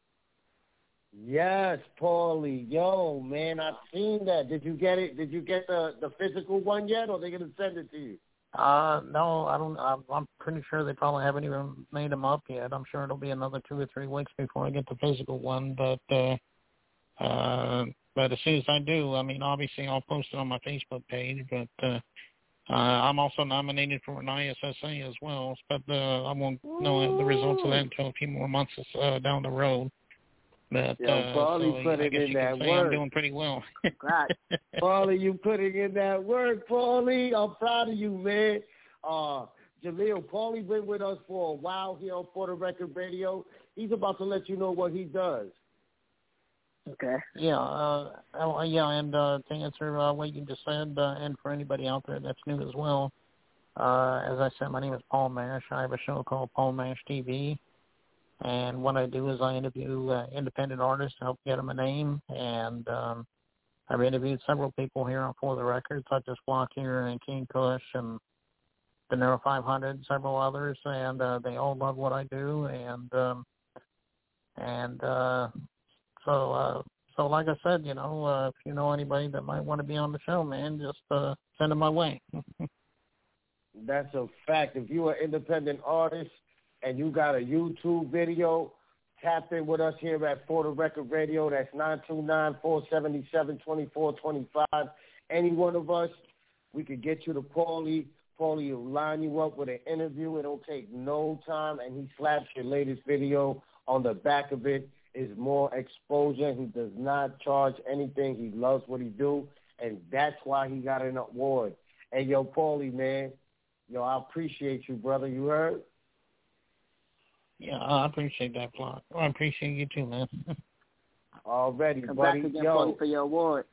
Yes, Paulie. Yo, man, I've seen that. Did you get it? Did you get the, the physical one yet, or are they going to send it to you?
Uh, no, I don't. I'm, I'm pretty sure they probably haven't even made them up yet. I'm sure it'll be another two or three weeks before I get the physical one. But, uh, uh, but as soon as I do, I mean, obviously I'll post it on my Facebook page. But uh, uh, I'm also nominated for an I S S A as well. But uh, I won't know the results of that until a few more months uh, down the road. But,
Yo,
uh,
Paulie
so
put
I
it
guess
in
you
that
can say
work.
I'm doing pretty well.
Right.
Paulie, you putting in that work, Paulie. I'm proud of you, man. Uh, Jaleel, Paulie been with us for a while here on For the Record Radio. He's about to let you know what he does.
Okay.
Yeah, uh, oh, yeah, and uh, to answer uh, what you just said, uh, and for anybody out there that's new as well, uh, as I said, my name is Paul Mash. I have a show called Paul Mash T V, and what I do is I interview uh, independent artists to help get them a name, and um, I've interviewed several people here on For the Record, such as Flock here and King Kush and the Nero five hundred, several others, and uh, they all love what I do, and um, and uh, so uh, so like I said, you know, uh, if you know anybody that might want to be on the show, man, just uh, send them my way.
That's a fact. If you're an independent artist and you got a YouTube video, Tap in with us here at For the Record Radio. That's nine two nine, four seven seven, two four two five. Any one of us, we could get you to Paulie. Paulie will line you up with an interview. It don't take no time, and he slaps your latest video. On the back of it is more exposure. He does not charge anything. He loves what he do, and that's why he got an award. Hey, yo, Paulie, man, yo, I appreciate you, brother. You heard?
Yeah, I appreciate that, Flock. I appreciate you too, man.
Already,
Congrats
buddy.
again,
Yo.
Paulie, for your award.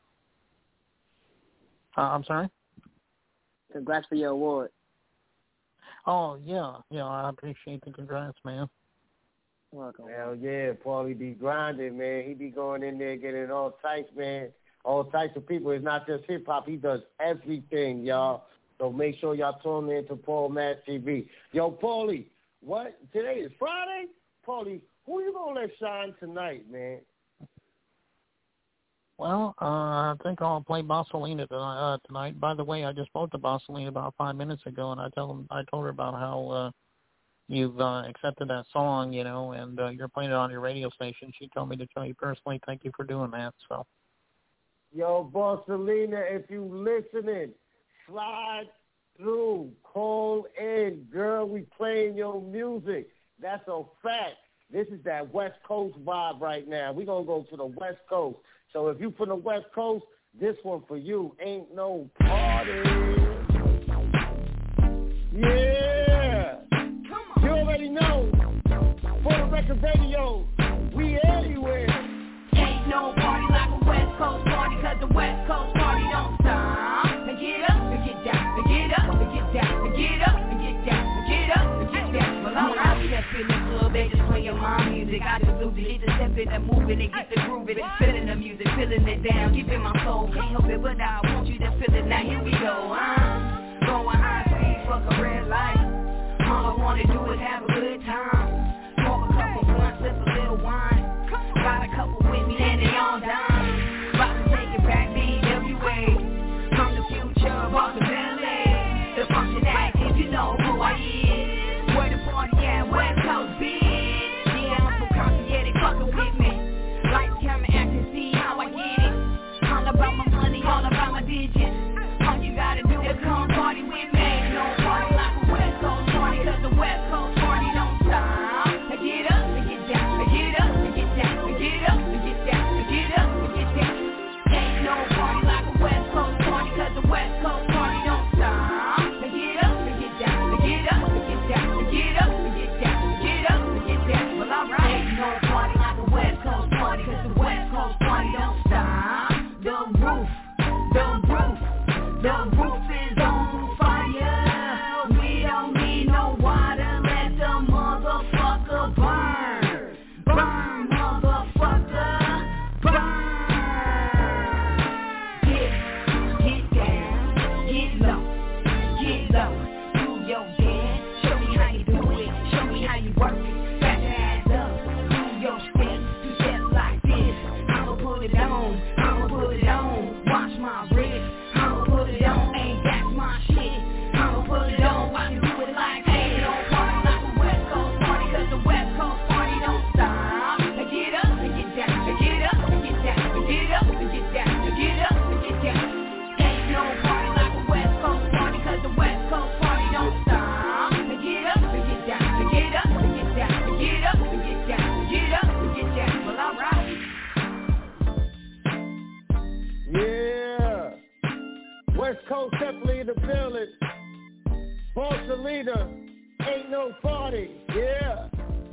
Uh, I'm sorry?
Congrats for your award.
Oh, yeah. Yeah, I appreciate the congrats, man.
Welcome.
Hell yeah, Paulie be grinding, man. He be going in there getting all types, man. All types of people. It's not just hip-hop. He does everything, y'all. So make sure y'all tune in to Paul Mash T V. Yo, Paulie, what? Today is Friday? Paulie, who you going to let shine tonight, man?
Well, uh, I think I'll play Bossalina tonight, uh, tonight. By the way, I just spoke to Bossalina about five minutes ago, and I told him, I told her about how uh, you've uh, accepted that song, you know, and uh, you're playing it on your radio station. She told me to tell you personally, thank you for doing that. So,
yo, Bossalina, if you listening, slide through, call in, girl. We playing your music. That's a fact. This is that West Coast vibe right now. We're going to go to the West Coast. So if you from the West Coast, this one for you. Ain't no party. Yeah. You already know. For the Record Radio, we everywhere.
Ain't no party like a West Coast party, cause the West Coast party don't stop. And get up, and get down, and get up, and get down, and get up, and get down, and get up, and get down. Well, I'm out step in the club, they just play your mom music. I just lose it, they just step in and move it, and get the groove it. Feeling the music, feeling it down, keeping my soul. Can't help it, but I want you to feel it. Now here we go, huh? Going high speed, fuck a red light. All I wanna do is have a good time. Smoke a couple blunts, sip a little wine. Got a couple with me and they all dime. About to take it back, B W A. From the future, walk the belly. The function active, you know who I is. Where the party at, West Coast, bitch. Yeah, I'm so cocky, yeah, they fucking with me. Lights, camera, action, see how I get it. All about my money, all about my digits. All you gotta do is come party with me. No party like a West Coast party, cause the West Coast party don't stop. Now get up, and get down, and get up, and get down, and get up, and get down, and get up, and get down. Ain't no party like a West Coast party, cause the West Coast party don't stop. Now get up, and get down, and get up, and get down, and get up, and get down, and get up, and get down. Well, alright. Ain't no party like a West Coast party, cause the West Coast party don't stop. The roof, the roof, the roof is on fire. We don't need no water, let the motherfucker burn. Burn, motherfucker, burn. Get, get down, get low, get low. Do your dance, show me how you do it, show me how you work it. Back your ass up, do your steps, do steps like this. I'ma put it on, I'ma put it on. Watch my wrist, I'ma put it on. Ain't that my shit? I'ma put it on, watch me do it like that. Ain't no party like a West Coast party, cause the West Coast party don't stop. Now get up, and get down, and get up, and get down, and get up, and get down, and get up, and get down. Ain't no party like a West Coast party, cause the West Coast party don't stop. Now get up, and get down, and get up, and get down, and get up, and get down, and get up, and get down. Well, alright.
Yeah. West Coast definitely in the building. Bossalina, ain't no party. Yeah.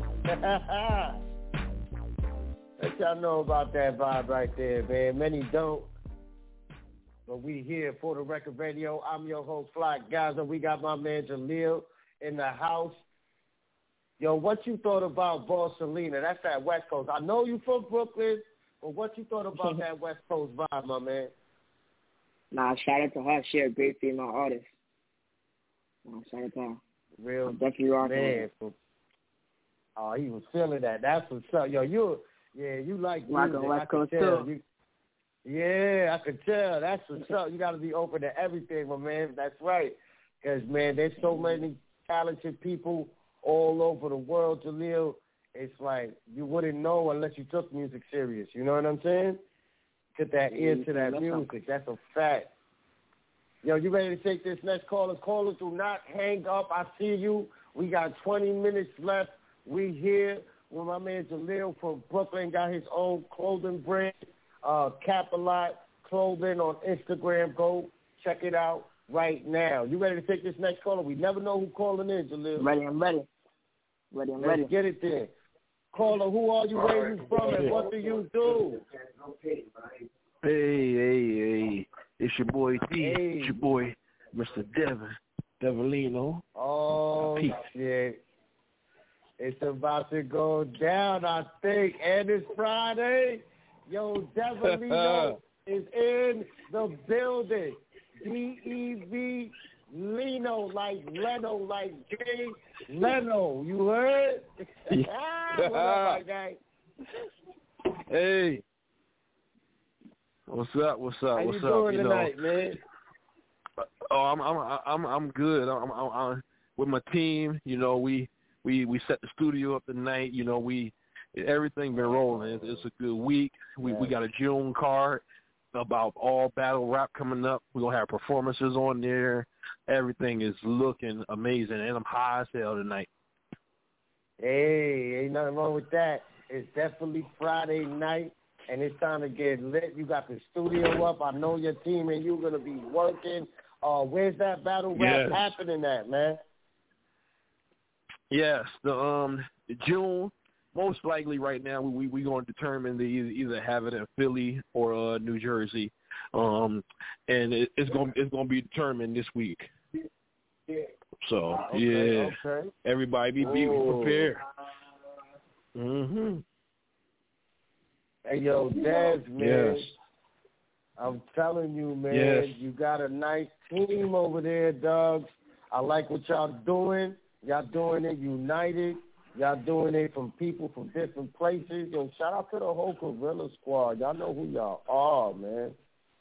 Let y'all know about that vibe right there, man. Many don't. But we here for the Record Radio. I'm your host, Fly Gaza. We got my man Jaleel in the house. Yo, what you thought about Bossalina? That's that West Coast. I know you from Brooklyn, but what you thought about that West Coast vibe, my man?
Nah, shout out to her. She a great female artist. Nah, shout out to her.
Real
I'm definitely rocking
man.
with
Oh, he was feeling that. That's what's up. Yo, you, yeah, you like music.
Rocking West
I could
Coast
tell.
too.
You, yeah, I could tell. That's what's up. You got to be open to everything, my man. That's right. Because, man, there's so many talented people all over the world, Jaleel, it's like you wouldn't know unless you took music serious. You know what I'm saying? Get that ear to that music. That's a fact. Yo, you ready to take this next caller? Callers, do not hang up. I see you. We got twenty minutes left. We here with my man Jaleel from Brooklyn. Got his own clothing brand, uh, Cap-A-Lot Clothing on Instagram. Go check it out right now. You ready to take this next caller? We never know who calling in, Jaleel.
Ready, I'm ready. Ready, I'm
Let's
ready.
get it there. Caller, who are you, where you from, and what do you do?
Hey, hey, hey. It's your boy D.
Hey.
It's your boy, Mister Devin. Devilino.
Oh,
Peace.
shit. It's about to go down, I think. And it's Friday. Yo, Devilino is in the building. D E V Lino, like Leno, like Jay Leno. You heard? ah, what up, my guy?
Hey. What's up? What's up?
How
What's
you
up?
doing
you
tonight,
know,
man?
Oh, I'm I'm I'm I'm good. I'm, I'm, I'm with my team. You know, we we we set the studio up tonight. You know, we everything been rolling. It's, it's a good week. We we got a June card about all battle rap coming up. We're gonna have performances on there. Everything is looking amazing, and I'm high as hell tonight.
Hey, ain't nothing wrong with that. It's definitely Friday night, and it's time to get lit. You got the studio up. I know your team and you're going to be working. Uh, where's that battle rap
Yes.
happening at, man?
Yes, the um June, most likely right now we we going to determine to either, either have it in Philly or uh, New Jersey, um, and it, it's going it's going to be determined this week. So
Okay,
yeah,
okay.
everybody be, be
Ooh.
prepared. Mhm.
Hey, yo, Dez, man.
Yes.
I'm telling you, man,
Yes.
you got a nice team over there, Dogs. I like what y'all doing. Y'all doing it united. Y'all doing it from people from different places. Yo, shout out to the whole Gorilla Squad. Y'all know who y'all are, man.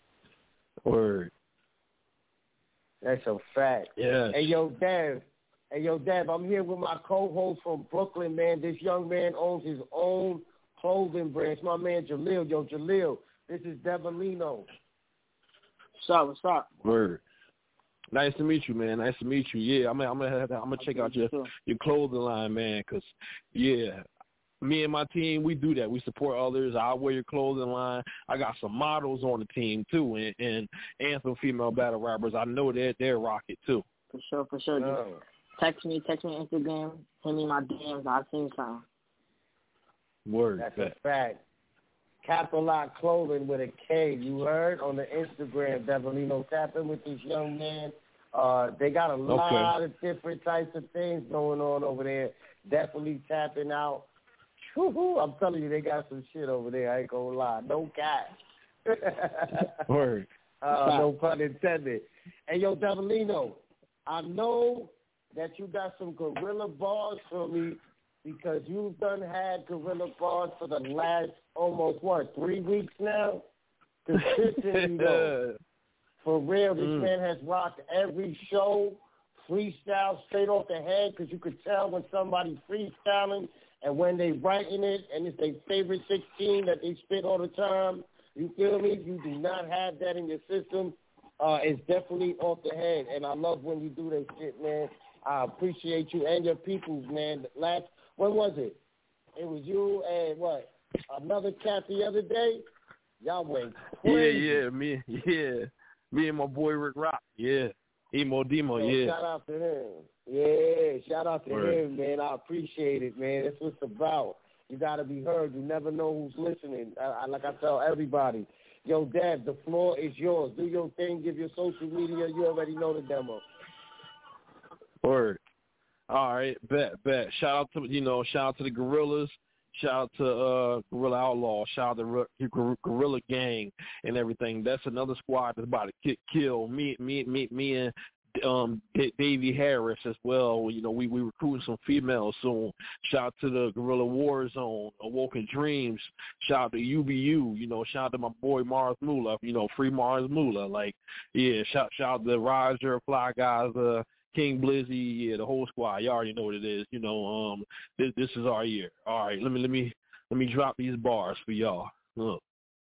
Word.
That's a fact.
Yes.
Hey, yo, Dev. Hey, yo, Dev, I'm here with my co-host from Brooklyn, man. This young man owns his own clothing brand. It's my man, Jaleel. Yo, Jaleel, this is Devilino.
What's up? What's up?
Word. Nice to meet you, man. Nice to meet you. Yeah, I'm. I'm gonna. I'm gonna check out your your clothing line, man. Cause yeah, me and my team, we do that. We support others. I wear your clothing line. I got some models on the team too, and and, and some female battle rappers. I know that they're rock it too.
For sure, for sure.
Oh.
Just text me, text me on Instagram, send me my D Ms. I'll send you something.
Word.
That's
bet.
a fact. Cap-A-Lot Clothing with a K. You heard on the Instagram, Devilino. Tap in with this young man. Uh, they got a lot of different types of things going on over there. Definitely tapping out. Woo-hoo, I'm telling you, they got some shit over there. I ain't gonna lie. No cap.
Word.
Uh, no pun intended. Hey, yo, Devilino, I know that you got some gorilla bars for me because you've done had gorilla bars for the last almost, what, three weeks now? Consistently, though. For real, this
Mm.
man has rocked every show, freestyle straight off the head, because you could tell when somebody's freestyling and when they writing it, and it's their favorite sixteen that they spit all the time. You feel me? You do not have that in your system. Uh, it's definitely off the head, and I love when you do that shit, man. I appreciate you and your peoples, man. Last, when was it? It was you and what? Another cat the other day? Y'all went crazy.
Yeah, yeah, me, yeah, me and my boy Rick Rock. Yeah, Emo Demo.
So
Yeah.
shout out to him. Yeah, shout out to
Word.
him, man. I appreciate it, man. That's what it's about. You got to be heard. You never know who's listening. I, I, like I tell everybody, yo, Dad, the floor is yours. Do your thing. Give your social media. You already know the demo.
Word. All right, bet, bet. Shout out to you know, shout out to the Gorillas. Shout out to uh, Gorilla Outlaw. Shout out to Gor- Gorilla Gang and everything. That's another squad that's about to ki- kill me, me, me, me, and um, D- Davey Harris as well. You know, we we recruiting some females soon. Shout out to the Gorilla War Zone, Awoken Dreams. Shout out to U B U. You know, shout out to my boy Mars Moolah. You know, free Mars Moolah. Like, yeah. Shout shout out to Roger, Fly Guys, uh, King Blizzy, yeah, the whole squad. You already know what it is. You know, um, this, this is our year. All right, let me let me let me drop these bars for y'all. Look,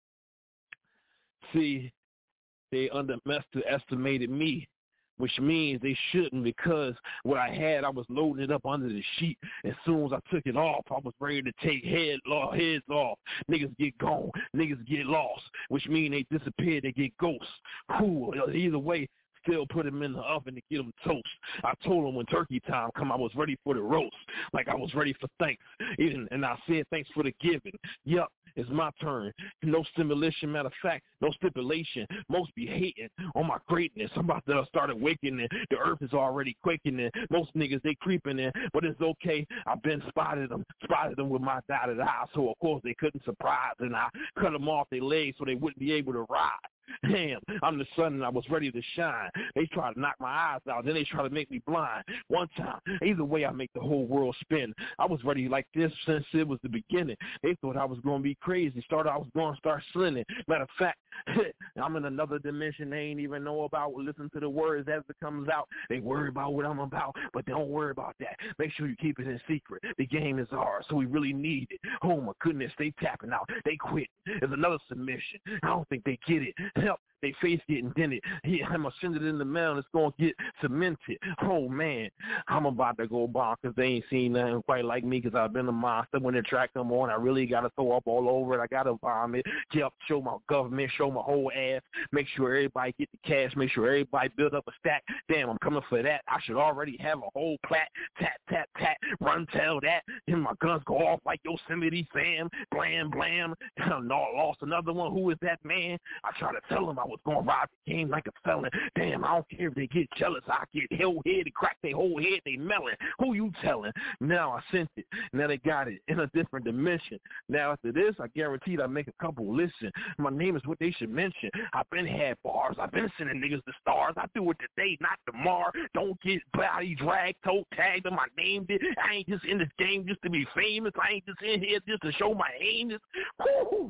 see, they underestimated me, which means they shouldn't, because what I had, I was loading it up under the sheet. As soon as I took it off, I was ready to take head, heads off. Niggas get gone. Niggas get lost, which means they disappear. They get ghosts. Cool. Either way, still put them in the oven to get them toast. I told them when turkey time come, I was ready for the roast, like I was ready for thanks. Even, and I said thanks for the giving. Yup, it's my turn. No stimulation, matter of fact, no stipulation. Most be hating on my greatness. I'm about to start awakening. The earth is already quaking in. Most niggas, they creeping in, but it's okay. I've been spotted them, spotted them with my dotted eye, so of course they couldn't surprise, and I cut them off their legs so they wouldn't be able to ride. Damn, I'm the sun and I was ready to shine. They try to knock my eyes out, then they try to make me blind. One time, either way I make the whole world spin. I was ready like this since it was the beginning. They thought I was going to be crazy. Started I was going to start slinging. Matter of fact, I'm in another dimension they ain't even know about. Listen to the words as it comes out. They worry about what I'm about, but don't worry about that. Make sure you keep it in secret. The game is ours, so we really need it. Oh my goodness, they tapping out. They quit. There's another submission. I don't think they get it. Help, they face getting dented. Yeah, I'm going to send it in the mail and it's going to get cemented. Oh, man, I'm about to go bomb because they ain't seen nothing quite like me, because I've been a monster. When the track come on, I really got to throw up all over it. I got to vomit. Yep, show my government, show my whole ass. Make sure everybody get the cash. Make sure everybody build up a stack. Damn, I'm coming for that. I should already have a whole plat. Tap, tap, tap. Run, tell that. Then my guns go off like Yosemite Sam. Blam, blam. No, lost another one. Who is that man? I try to tell them I was going to rob the game like a felon. Damn, I don't care if they get jealous. I get hell head and crack their whole head. They melon. Who you telling? Now I sent it. Now they got it in a different dimension. Now after this, I guaranteed I make a couple listen. My name is what they should mention. I've been had bars. I've been sending niggas to stars. I do it today, not tomorrow. Don't get body dragged, toe tagged, and my name did. I ain't just in this game just to be famous. I ain't just in here just to show my heinous. Woo!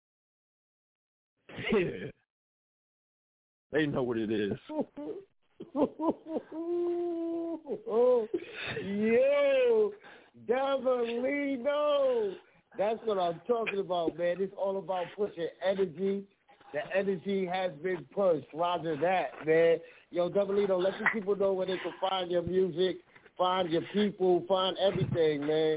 Yeah. They know what it is.
Yo, Devilino. That's what I'm talking about, man. It's all about pushing energy. The energy has been pushed. Roger that, man. Yo, Devilino, let the people know where they can find your music, find your people, find everything, man.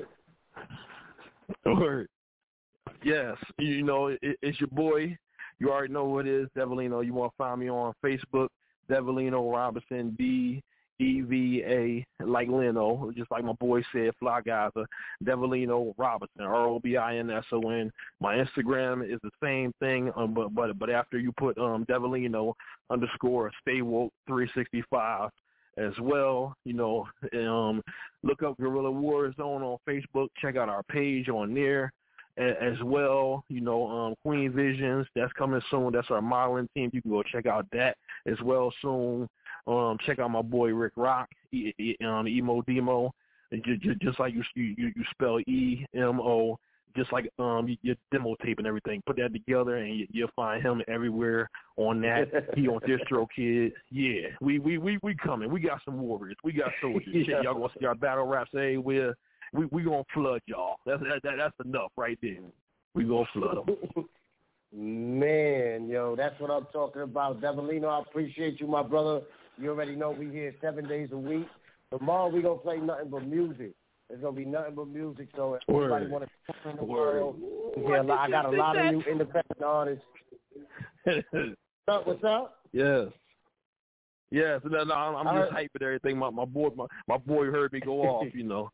Word. Yes, you know, it, it's your boy. You already know what it is, Devilino. You want to find me on Facebook, Devilino Robinson, D E V A, like Leno, just like my boy said, Fly Gaza, Devilino Robinson, R O B I N S O N. My Instagram is the same thing, um, but but but after you put um, Devilino underscore Stay Woke three sixty-five as well, you know, um, look up Guerrilla War Zone on Facebook. Check out our page on there as well. You know, um, Queen Visions, that's coming soon. That's our modeling team. You can go check out that as well soon. Um, check out my boy Rick Rock, e- e- um, Emo Demo, just, just like you, you you spell E M O, just like um your demo tape and everything. Put that together and you, you'll find him everywhere on that. He on DistroKid. Yeah, we we we we coming. We got some warriors. We got soldiers. Yeah. Shit, y'all gonna see our battle raps everywhere. We we gonna flood y'all. That's that, that that's enough right there. We gonna flood them.
Man, yo, that's what I'm talking about. Devilino, I appreciate you, my brother. You already know we here seven days a week. Tomorrow we gonna play nothing but music. It's gonna be nothing but music. So if anybody want to come in the world, yeah, I got a lot of new independent artists. What's up? What's up?
Yes. Yes. No, no, I'm, I'm just hyping everything. My my boy, my, my boy heard me go off. You know.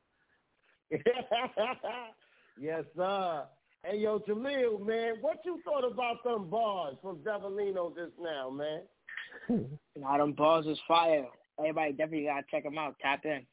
Yes, sir. Hey, yo, Jaleel, man, what you thought about them bars from Devilino just now, man?
Nah, them bars is fire. Everybody definitely gotta check them out. Tap in.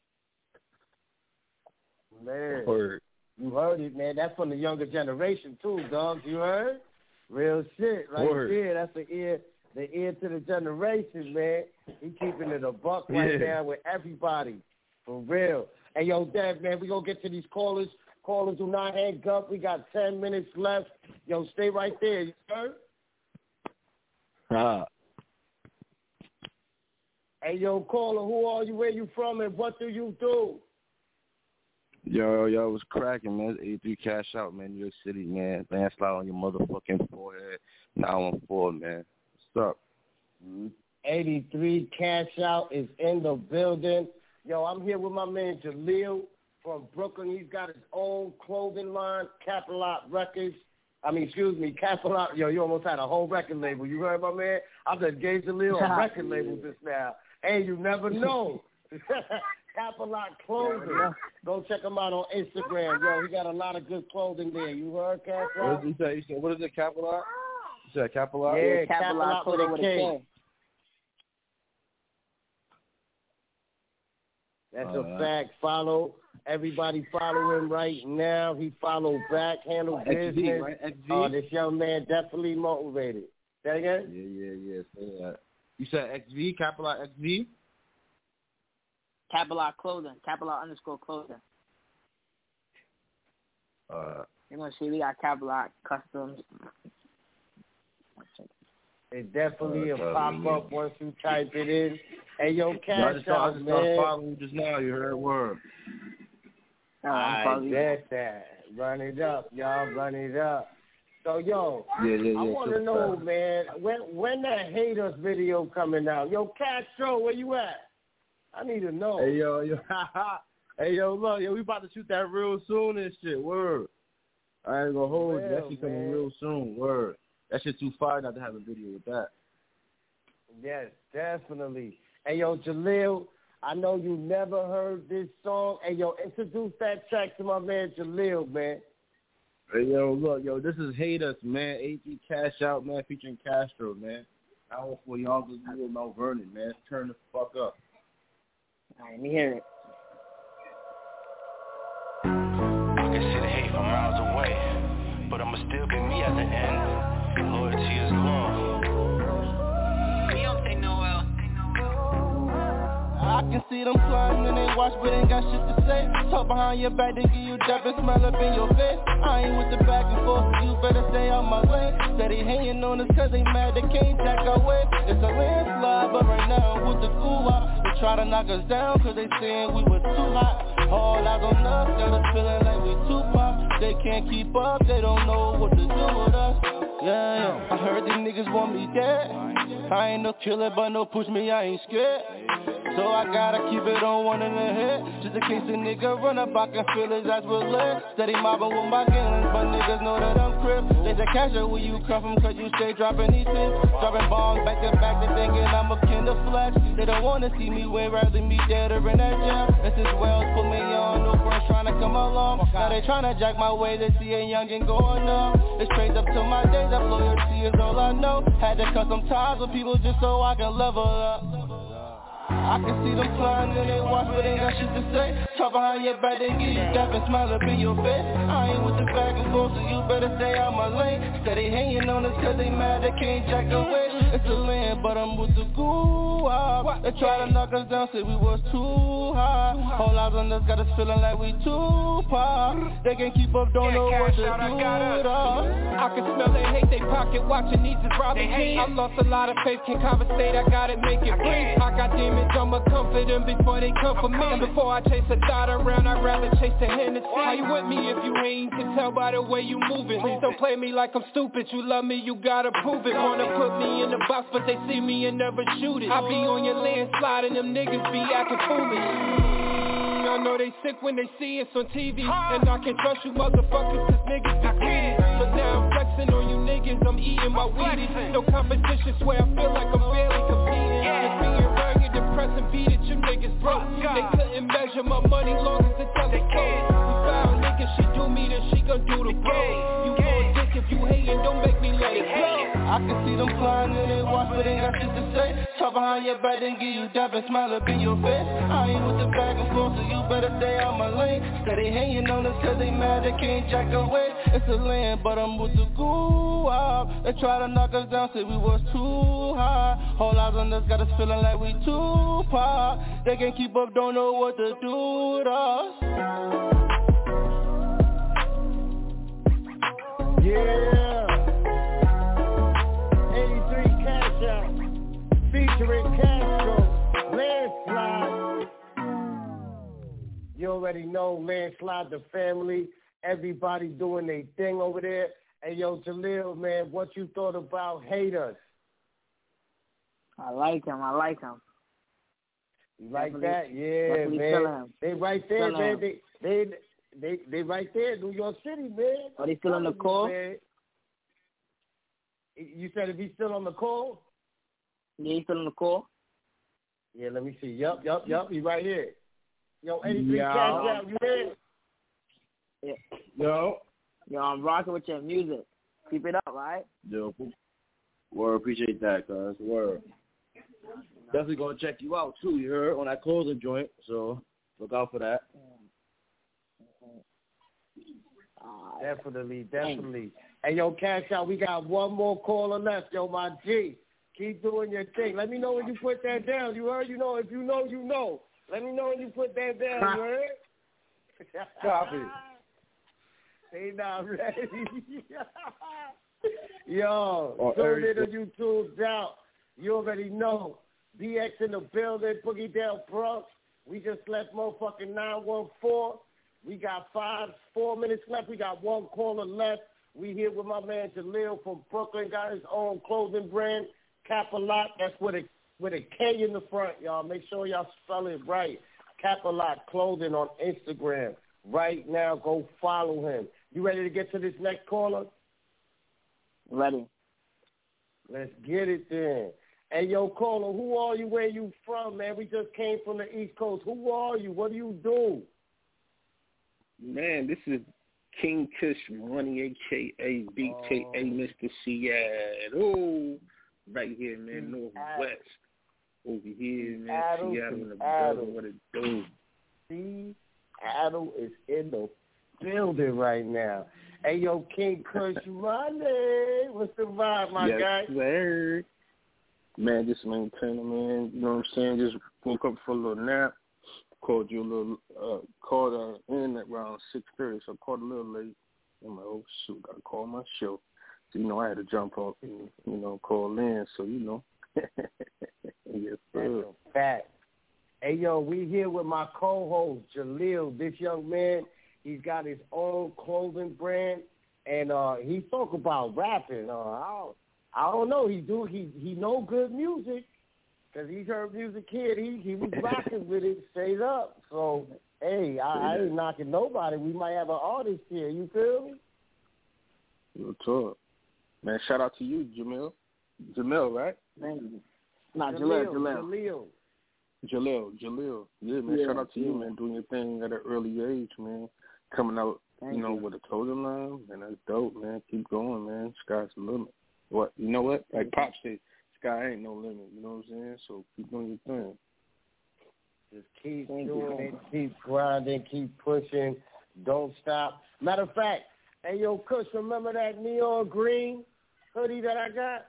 Man,
Word.
You heard it, man. That's from the younger generation too, dogs. You heard? Real shit, right
Word.
there. That's the ear, the ear to the generation, man. He keeping it a buck right
Yeah.
now with everybody, for real. Hey, yo, Dev, man, we gonna get to these callers. Callers do not hang up. We got ten minutes left. Yo, stay right there. You heard?
Ah.
Hey, yo, caller, who are you, where you from, and what do you do?
Yo, yo, what's cracking, man? It's eighty-three Cash Out, man, New York City, man. Landslide on your motherfucking forehead. nine one four, man. What's up?
Mm-hmm. eighty-three Cash Out is in the building. Yo, I'm here with my man Jaleel from Brooklyn. He's got his own clothing line, Capilot Records. I mean, excuse me, Capilot. Yo, you almost had a whole record label. You heard my man? I just gave Jaleel a record label just now. Hey, you never know. Capilot Clothing. Go check him out on Instagram. Yo, he got a lot of good clothing there. You heard, Cash Out?
What did you say? You said, what is it, Capilot? You said Capilot?
Yeah,
Yeah,
Capilot with a K. That's
uh,
a fact. Follow. Everybody follow him right now. He follow back, handle
X V,
business.
right? X V?
Uh, this young man definitely motivated. Say again?
Yeah, yeah, yeah. Say that. You said X V, Capilot X V?
Capilot Clothing. Capilot underscore clothing.
Uh,
You're going to see we got Capilot Customs.
It definitely
uh,
will pop up once you type it in. Hey, yo,
I
Cash
just, I
Out,
just
man.
started following you just now. You heard word.
Oh,
I get that. Run it up, y'all. Run it up. So, yo,
yeah, yeah, yeah,
I want to know, stuff. man, when when that Haters video coming out? Yo, Castro, where you at? I need to know.
Hey, yo, yo. Hey, yo, look, yo, we about to shoot that real soon and shit. Word. I ain't gonna hold
Real,
you. That shit coming real soon. Word. That shit too far not to have a video with that.
Yes, definitely. Hey, yo, Jaleel, I know you never heard this song. Hey, yo, introduce that track to my man Jaleel, man.
Hey, yo, look, yo, this is Hate Us, man. A G Cash Out, man, featuring Castro, man. I want for y'all to do with Mount Vernon, man. Turn the fuck up.
All right, let me hear it.
I can see the hate from miles away, but I'ma still be me at the end. Loyalty is law.
We don't say Noel.
I can see them plotting and they watch but ain't got shit to say. Talk behind your back, they give you dap and smell up in your face. I ain't with the back and forth, so you better stay out my lane. Steady hanging on us cause they mad, they can't jack our way. It's a landslide, but right now with the goo-wop. They try to knock us down cause they saying we were too hot. All eyes on us, got us feeling like we too pop. They can't keep up, they don't know what to do with us. Yeah, yeah, I heard these niggas want me dead. I ain't no killer, but no push me, I ain't scared. So I gotta keep it on one in the head. Just in case a nigga run up, I can feel his ass with lead. Steady mobbing with my gangs, but niggas know that I'm crip. They say cash out where you come from, cause you stay dropping these tips. Dropping bombs back to back, they thinking I'm a kin of flex. They don't wanna see me way rather me dead or in that jam. This is Wells put me on, no friends trying to come along. Now they trying to jack my way, they see a youngin' going up. It's straight up to my days, that loyalty is all I know. Had to cut some ties with people just so I can level up. I can see them flying and they watch but ain't got shit to say. Talk behind your back, they give you dap and smile up in your face. I ain't with the back and forth, so you better stay out my lane. Steady hanging on us cause they mad, they can't jack away. It's a land, but I'm with the goo-wop. They try to knock us down, say we was too high. Whole eyes on us, got us feeling like we too pop. They can't keep up, don't know what to do with us.
I can smell they hate, they pocket watching these is robbing me. I lost a lot of faith, can't conversate, I gotta make it breathe. I got demons, I'ma comfort them before they come for me. And before I chase a thought around, I'd rather chase the Hennessy. How you with me if you ain't? Can tell by the way you moving. Please don't play me like I'm stupid. You love me, you gotta prove it. Wanna put me in the box, but they see me and never shoot it. I be on your landslide and them niggas be acting foolish. I know they sick when they see us on T V. And I can't trust you motherfuckers cause niggas be greedy. But now I'm flexing on you niggas, I'm eating my Wheaties. No competition, swear I feel like I'm barely competing. Just being rugged, depressing, beat it, you niggas broke. They couldn't measure my money long as the telescope. We found niggas, she do me, then she gon' do the bro. You gon' dick if you hatin', don't make me let it go.
I can see them flying and they watch but ain't got shit to say. Talk behind your back, then give you dap and smile up in your face. I ain't with the back and forth, so you better stay out my lane. Steady hanging on us cause they mad, they can't jack away. It's a land, but I'm with the goo-wop. They try to knock us down, say we was too high. Whole eyes on us, got us feeling like we too pop. They can't keep up, don't know what to do with us.
Yeah. eighty-three Cash Out, featuring Castro, You already know, Landslide, the family, everybody doing their thing over there. Hey, yo, Jaleel, man, what you thought about Haters?
I like him. I like him.
You like
Definitely,
that? Yeah,
definitely
man.
him.
They right there,
Feeling
man.
him.
They, they, they, they right there, New York City, man.
Are they still on the call?
Man. You said if he's still on the call?
Yeah, he's still on the call.
Yeah, let me see. Yup, yup, yup. He right here. Yo, eighty-three
Yo.
Cash Out, you there?
Yeah.
Yo.
Yo, I'm rocking with your music. Keep it up, right?
Yo, word, appreciate that, cuz. Word. Definitely gonna check you out too, you heard, on that closing joint, so look out for that.
Definitely, definitely. Hey, yo, Cash Out, we got one more caller left, yo, my G. Keep doing your thing. Let me know when you put that down. You heard? You know, if you know, you know. Let me know when you put that down, you heard?
Copy.
They not ready. Yo,
Oh,
tune
Eric.
in to YouTube out. You already know. B X in the building, Boogie Down Bronx. We just left motherfucking nine one four. We got five, four minutes left. We got one caller left. We here with my man Jaleel from Brooklyn. Got his own clothing brand, Cap-A-Lot. That's with a with a K in the front, y'all. Make sure y'all spell it right. Cap-A-Lot Clothing on Instagram. Right now, go follow him. You ready to get to this next caller?
Ready.
Let's get it then. Hey, yo, caller, who are you? Where you from, man? We just came from the East Coast. Who are you? What do you do?
Man, this is King Kush Money, a k a. B K A. Oh. Mister Seattle. Right here, man, Northwest. Over here, man,
Seattle,
Seattle in the
Seattle.
building. What it do?
Seattle is in the building right now. Hey, yo, King Kush Money. What's the vibe, my
yes,
guy?
Sir. Man, just maintaining, man. You know what I'm saying? Just woke up for a little nap. Called you a little, uh, called uh, in at around six thirty, so I called a little late. I'm like, oh, shoot, got to call my show. So, you know, I had to jump on and, you know, call in, so, you know. Yes, sir.
Fact. Hey, yo, we here with my co-host, Jaleel. This young man, he's got his own clothing brand, and uh, he talk about rapping. Uh, I, don't, I don't know. He do. He he know good music. Because he's heard music kid, he he was rocking with it straight up. So, hey, I, I ain't knocking nobody. We might have an artist here. You feel me?
Real talk. Man, shout out to you, Jamil. Jamil, right?
Thank you. Nah,
Jaleel.
Jaleel.
Jaleel.
Jaleel. Jaleel. Yeah, man,
yeah,
shout out to
yeah.
you, man, doing your thing at an early age, man. Coming out,
Thank
you know,
you.
with a clothing line, man, that's dope, man. Keep going, man. Sky's the limit. What? You know what? Like Pop said, sky ain't no limit, you know what I'm saying? So keep doing your thing.
Just keep
Thank
doing
you.
it, keep grinding, keep pushing, don't stop. Matter of fact, hey, yo, Kush, remember that neon green hoodie that I got?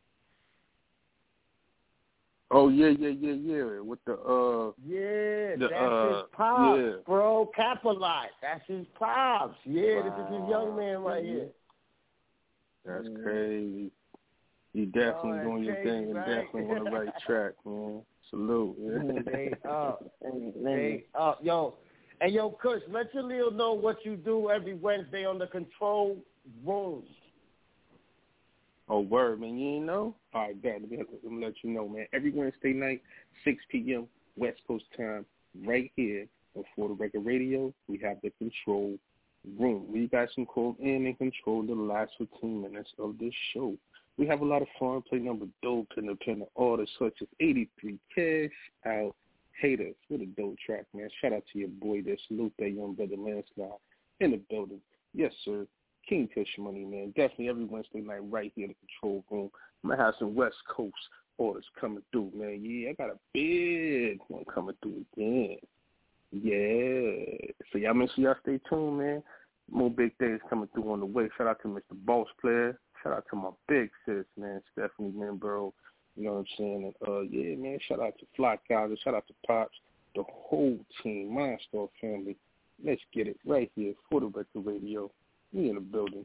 Oh, yeah, yeah, yeah, yeah. With the, uh...
Yeah,
the,
that's
uh,
his pops,
yeah.
bro. Cap-A-Lot. That's his pops. Yeah,
Wow.
This is his young man right here.
That's
Mm.
crazy. You definitely
Oh,
doing your
crazy,
thing and
right?
definitely on the right track, man. Salute. Man.
They up. They up. Yo, hey, yo, Kush, let Jaleel know what you do every Wednesday on the Control Room.
Oh, word, man. You ain't know? All right, bet. Let me, let me let you know, man. Every Wednesday night, six p.m. West Coast time, right here on For the Record Radio, we have the Control Room. We guys can call in and control the last fifteen minutes of this show. We have a lot of fun, play number dope independent artists such as eighty-three Cash Out, Haters. What a dope track, man. Shout out to your boy there. Salute that young brother Landslide in the building. Yes, sir. King Kush Money, man. Definitely every Wednesday night right here in the Control Room. I'm going to have some West Coast artists coming through, man. Yeah, I got a big one coming through again. Yeah. So y'all make sure y'all stay tuned, man. More big things coming through on the way. Shout out to Mister Boss Player. Shout out to my big sis, man, Stephanie Minborough. You know what I'm saying? And, uh, yeah, man, shout out to Fly Kaiser. Shout out to Pops. The whole team, Mindstar family. Let's get it right here for the Record Radio. We in the building.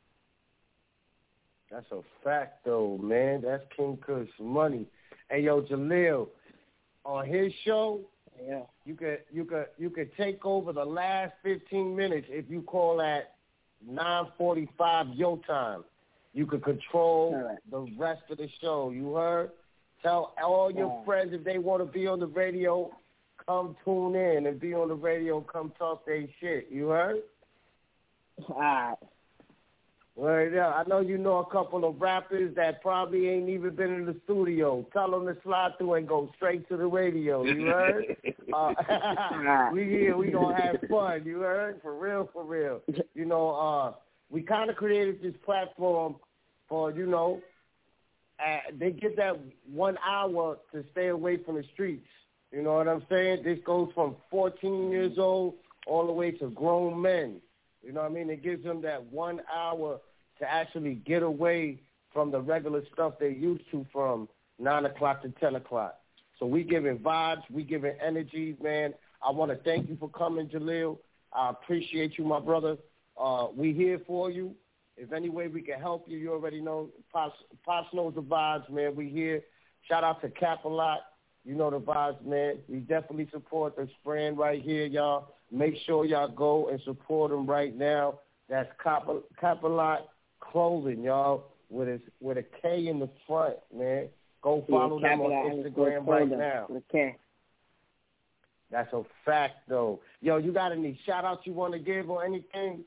That's a fact, though, man. That's King Kush Money. Hey, yo, Jaleel, on his show,
Yeah.
You could you could you could take over the last fifteen minutes if you call at nine forty-five your time. You could control right. the rest of the show. You heard? Tell all your yeah. friends if they want to be on the radio, come tune in and be on the radio. Come talk their shit. You heard?
All right.
Well, yeah, I know you know a couple of rappers that probably ain't even been in the studio. Tell them to slide through and go straight to the radio. You heard? uh, we here. We gonna have fun. You heard? For real, for real. You know, uh, we kind of created this platform for, you know, uh, they get that one hour to stay away from the streets. You know what I'm saying? This goes from fourteen years old all the way to grown men. You know what I mean? It gives them that one hour to actually get away from the regular stuff they used to from nine o'clock to ten o'clock. So we giving vibes, we giving energy, man. I want to thank you for coming, Jaleel. I appreciate you, my brother. Uh, we here for you. If any way we can help you, you already know. Pops, Pops knows the vibes, man. We here. Shout out to Cap a lot. You know the vibes, man. We definitely support this brand right here, y'all. Make sure y'all go and support them right now. That's Cap-A-Lot Clothing, y'all, with a, with a K in the front, man. Go follow yeah, them on Instagram right now.
Okay.
That's a fact, though. Yo, you got any shout-outs you want to give or anything?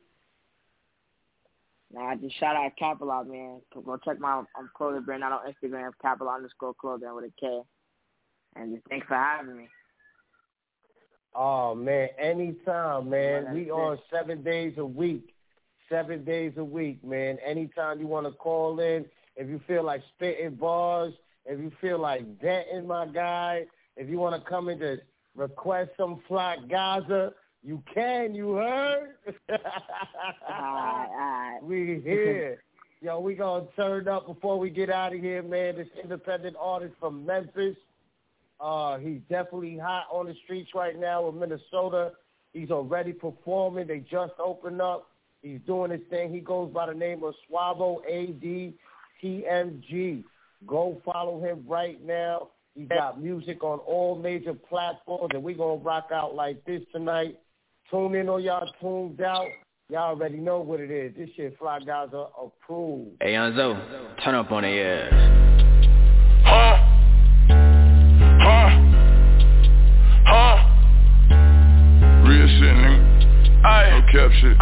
Nah, just shout out Cap-A-Lot, man. Go check my um, clothing brand out on Instagram, Cap-A-Lot underscore clothing with a K. And just thanks for having me.
Oh, man, anytime, man. We on seven days a week. Seven days a week, man. Anytime you want to call in, if you feel like spitting bars, if you feel like venting, my guy, if you want to come in to request some Flock Gaza, you can, you heard?
all right, all right.
We here. Yo, we going to turn up before we get out of here, man. This independent artist from Memphis. Uh, he's definitely hot on the streets right now in Minnesota. He's already performing. They just opened up. He's doing his thing. He goes by the name of Swavo, A D T M G. Go follow him right now. He's got music on all major platforms, and we're going to rock out like this tonight. Tune in or y'all tuned out. Y'all already know what it is. This shit Fly Gaza approved.
Hey, Young Zo, turn up on the ass.
Huh? Huh? Huh? Real shit, nigga. Aye. No cap shit.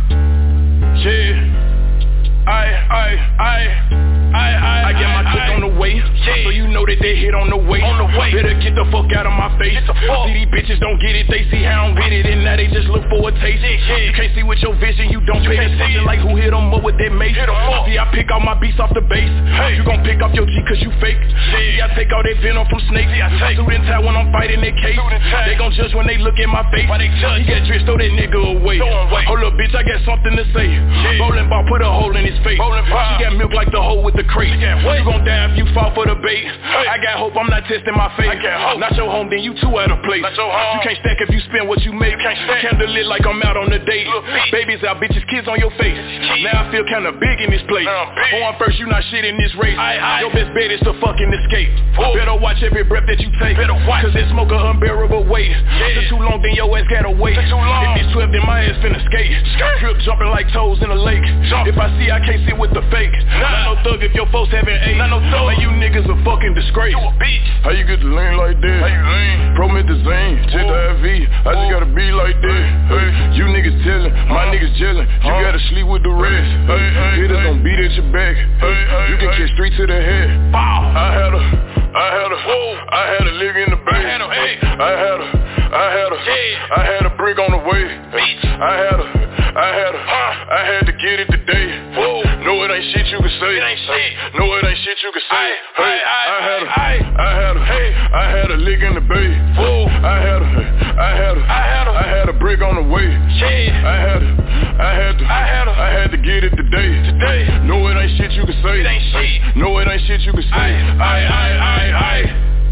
Aye. Yeah. Aye, aye, aye, aye, aye. I get my chick on the way, yeah. So you know that they hit on the way. On the way. Better get the fuck out of my face. See these bitches don't get it, they see how I'm with it, and now they just look for a taste. Yeah, yeah. You can't see with your vision, you don't you pay attention like who hit them up with that mace. See, I pick out my beats off the base. Hey. You gon' pick off your G cause you fake. Yeah. See, I take all that venom from snakes. See, I take suit and tie when I'm fighting that case. They gon' judge when they look in my face. Why they judge? You get dressed, throw that nigga away. Hold up, bitch, I got something to say. Yeah. Rolling ball, put a hole in his face. She got milk like the hole with the crate. You gon' die if you fall for the bait. Hey. I got hope, I'm not testing my faith. Not your home, then you two out of place. You can't stack if you spend what you make. Candle lit like I'm out on a date. Babies out, bitches, kids on your face. Now I feel kinda big in this place. On first, you not shit in this race. Your best bet is to fucking escape. Better watch every breath that you take. Cause it smoke an unbearable weight. Took too long, then your ass gotta wait. If it's twelve, then my ass finna skate. Drip jumping like toes in a lake. If I see, I can't sit with the fake. Nah. Not no thug if your folks haven't ate. Not no thug. Man, you niggas a fucking disgrace. You a bitch. How you get to lean like that? How you lean? Promethazine, check the I V. I just gotta be like that. Hey. You niggas tellin', my niggas jellin'. You uh. gotta sleep with the rest. Hey, hey, hitters hey. gon' beat at your back. Hey, hey, you can hey. kick straight to the head. Bow. I had a, I had a, Whoa. I had a lick in the bay. I had a, hey. I had a, I had a, yeah. I had a brick on the way. Bitch. I had a, I had a, huh. I had to get it today. Whoa. No, it ain't shit you can say. It ain't shit. No, it ain't shit you can say. Aye, hey, aye, I had a, aye. I had a, hey. I had a lick in the bay. Whoa. I had a, I had a, I had a, I had a brick on the way. Yeah. I had a, I had to, I had a, I had to get it today. Today. No, it ain't shit you can say. It ain't shit. No, it ain't shit you can say. Aye, aye, aye, aye, aye.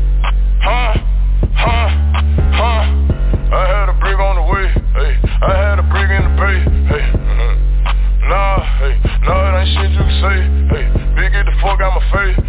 Huh, huh, huh. I had a brick on the way. Hey, I had a brick in the bay. Hey. Nah, hey, nah, it ain't shit you can say. Hey, big get the fuck out my face.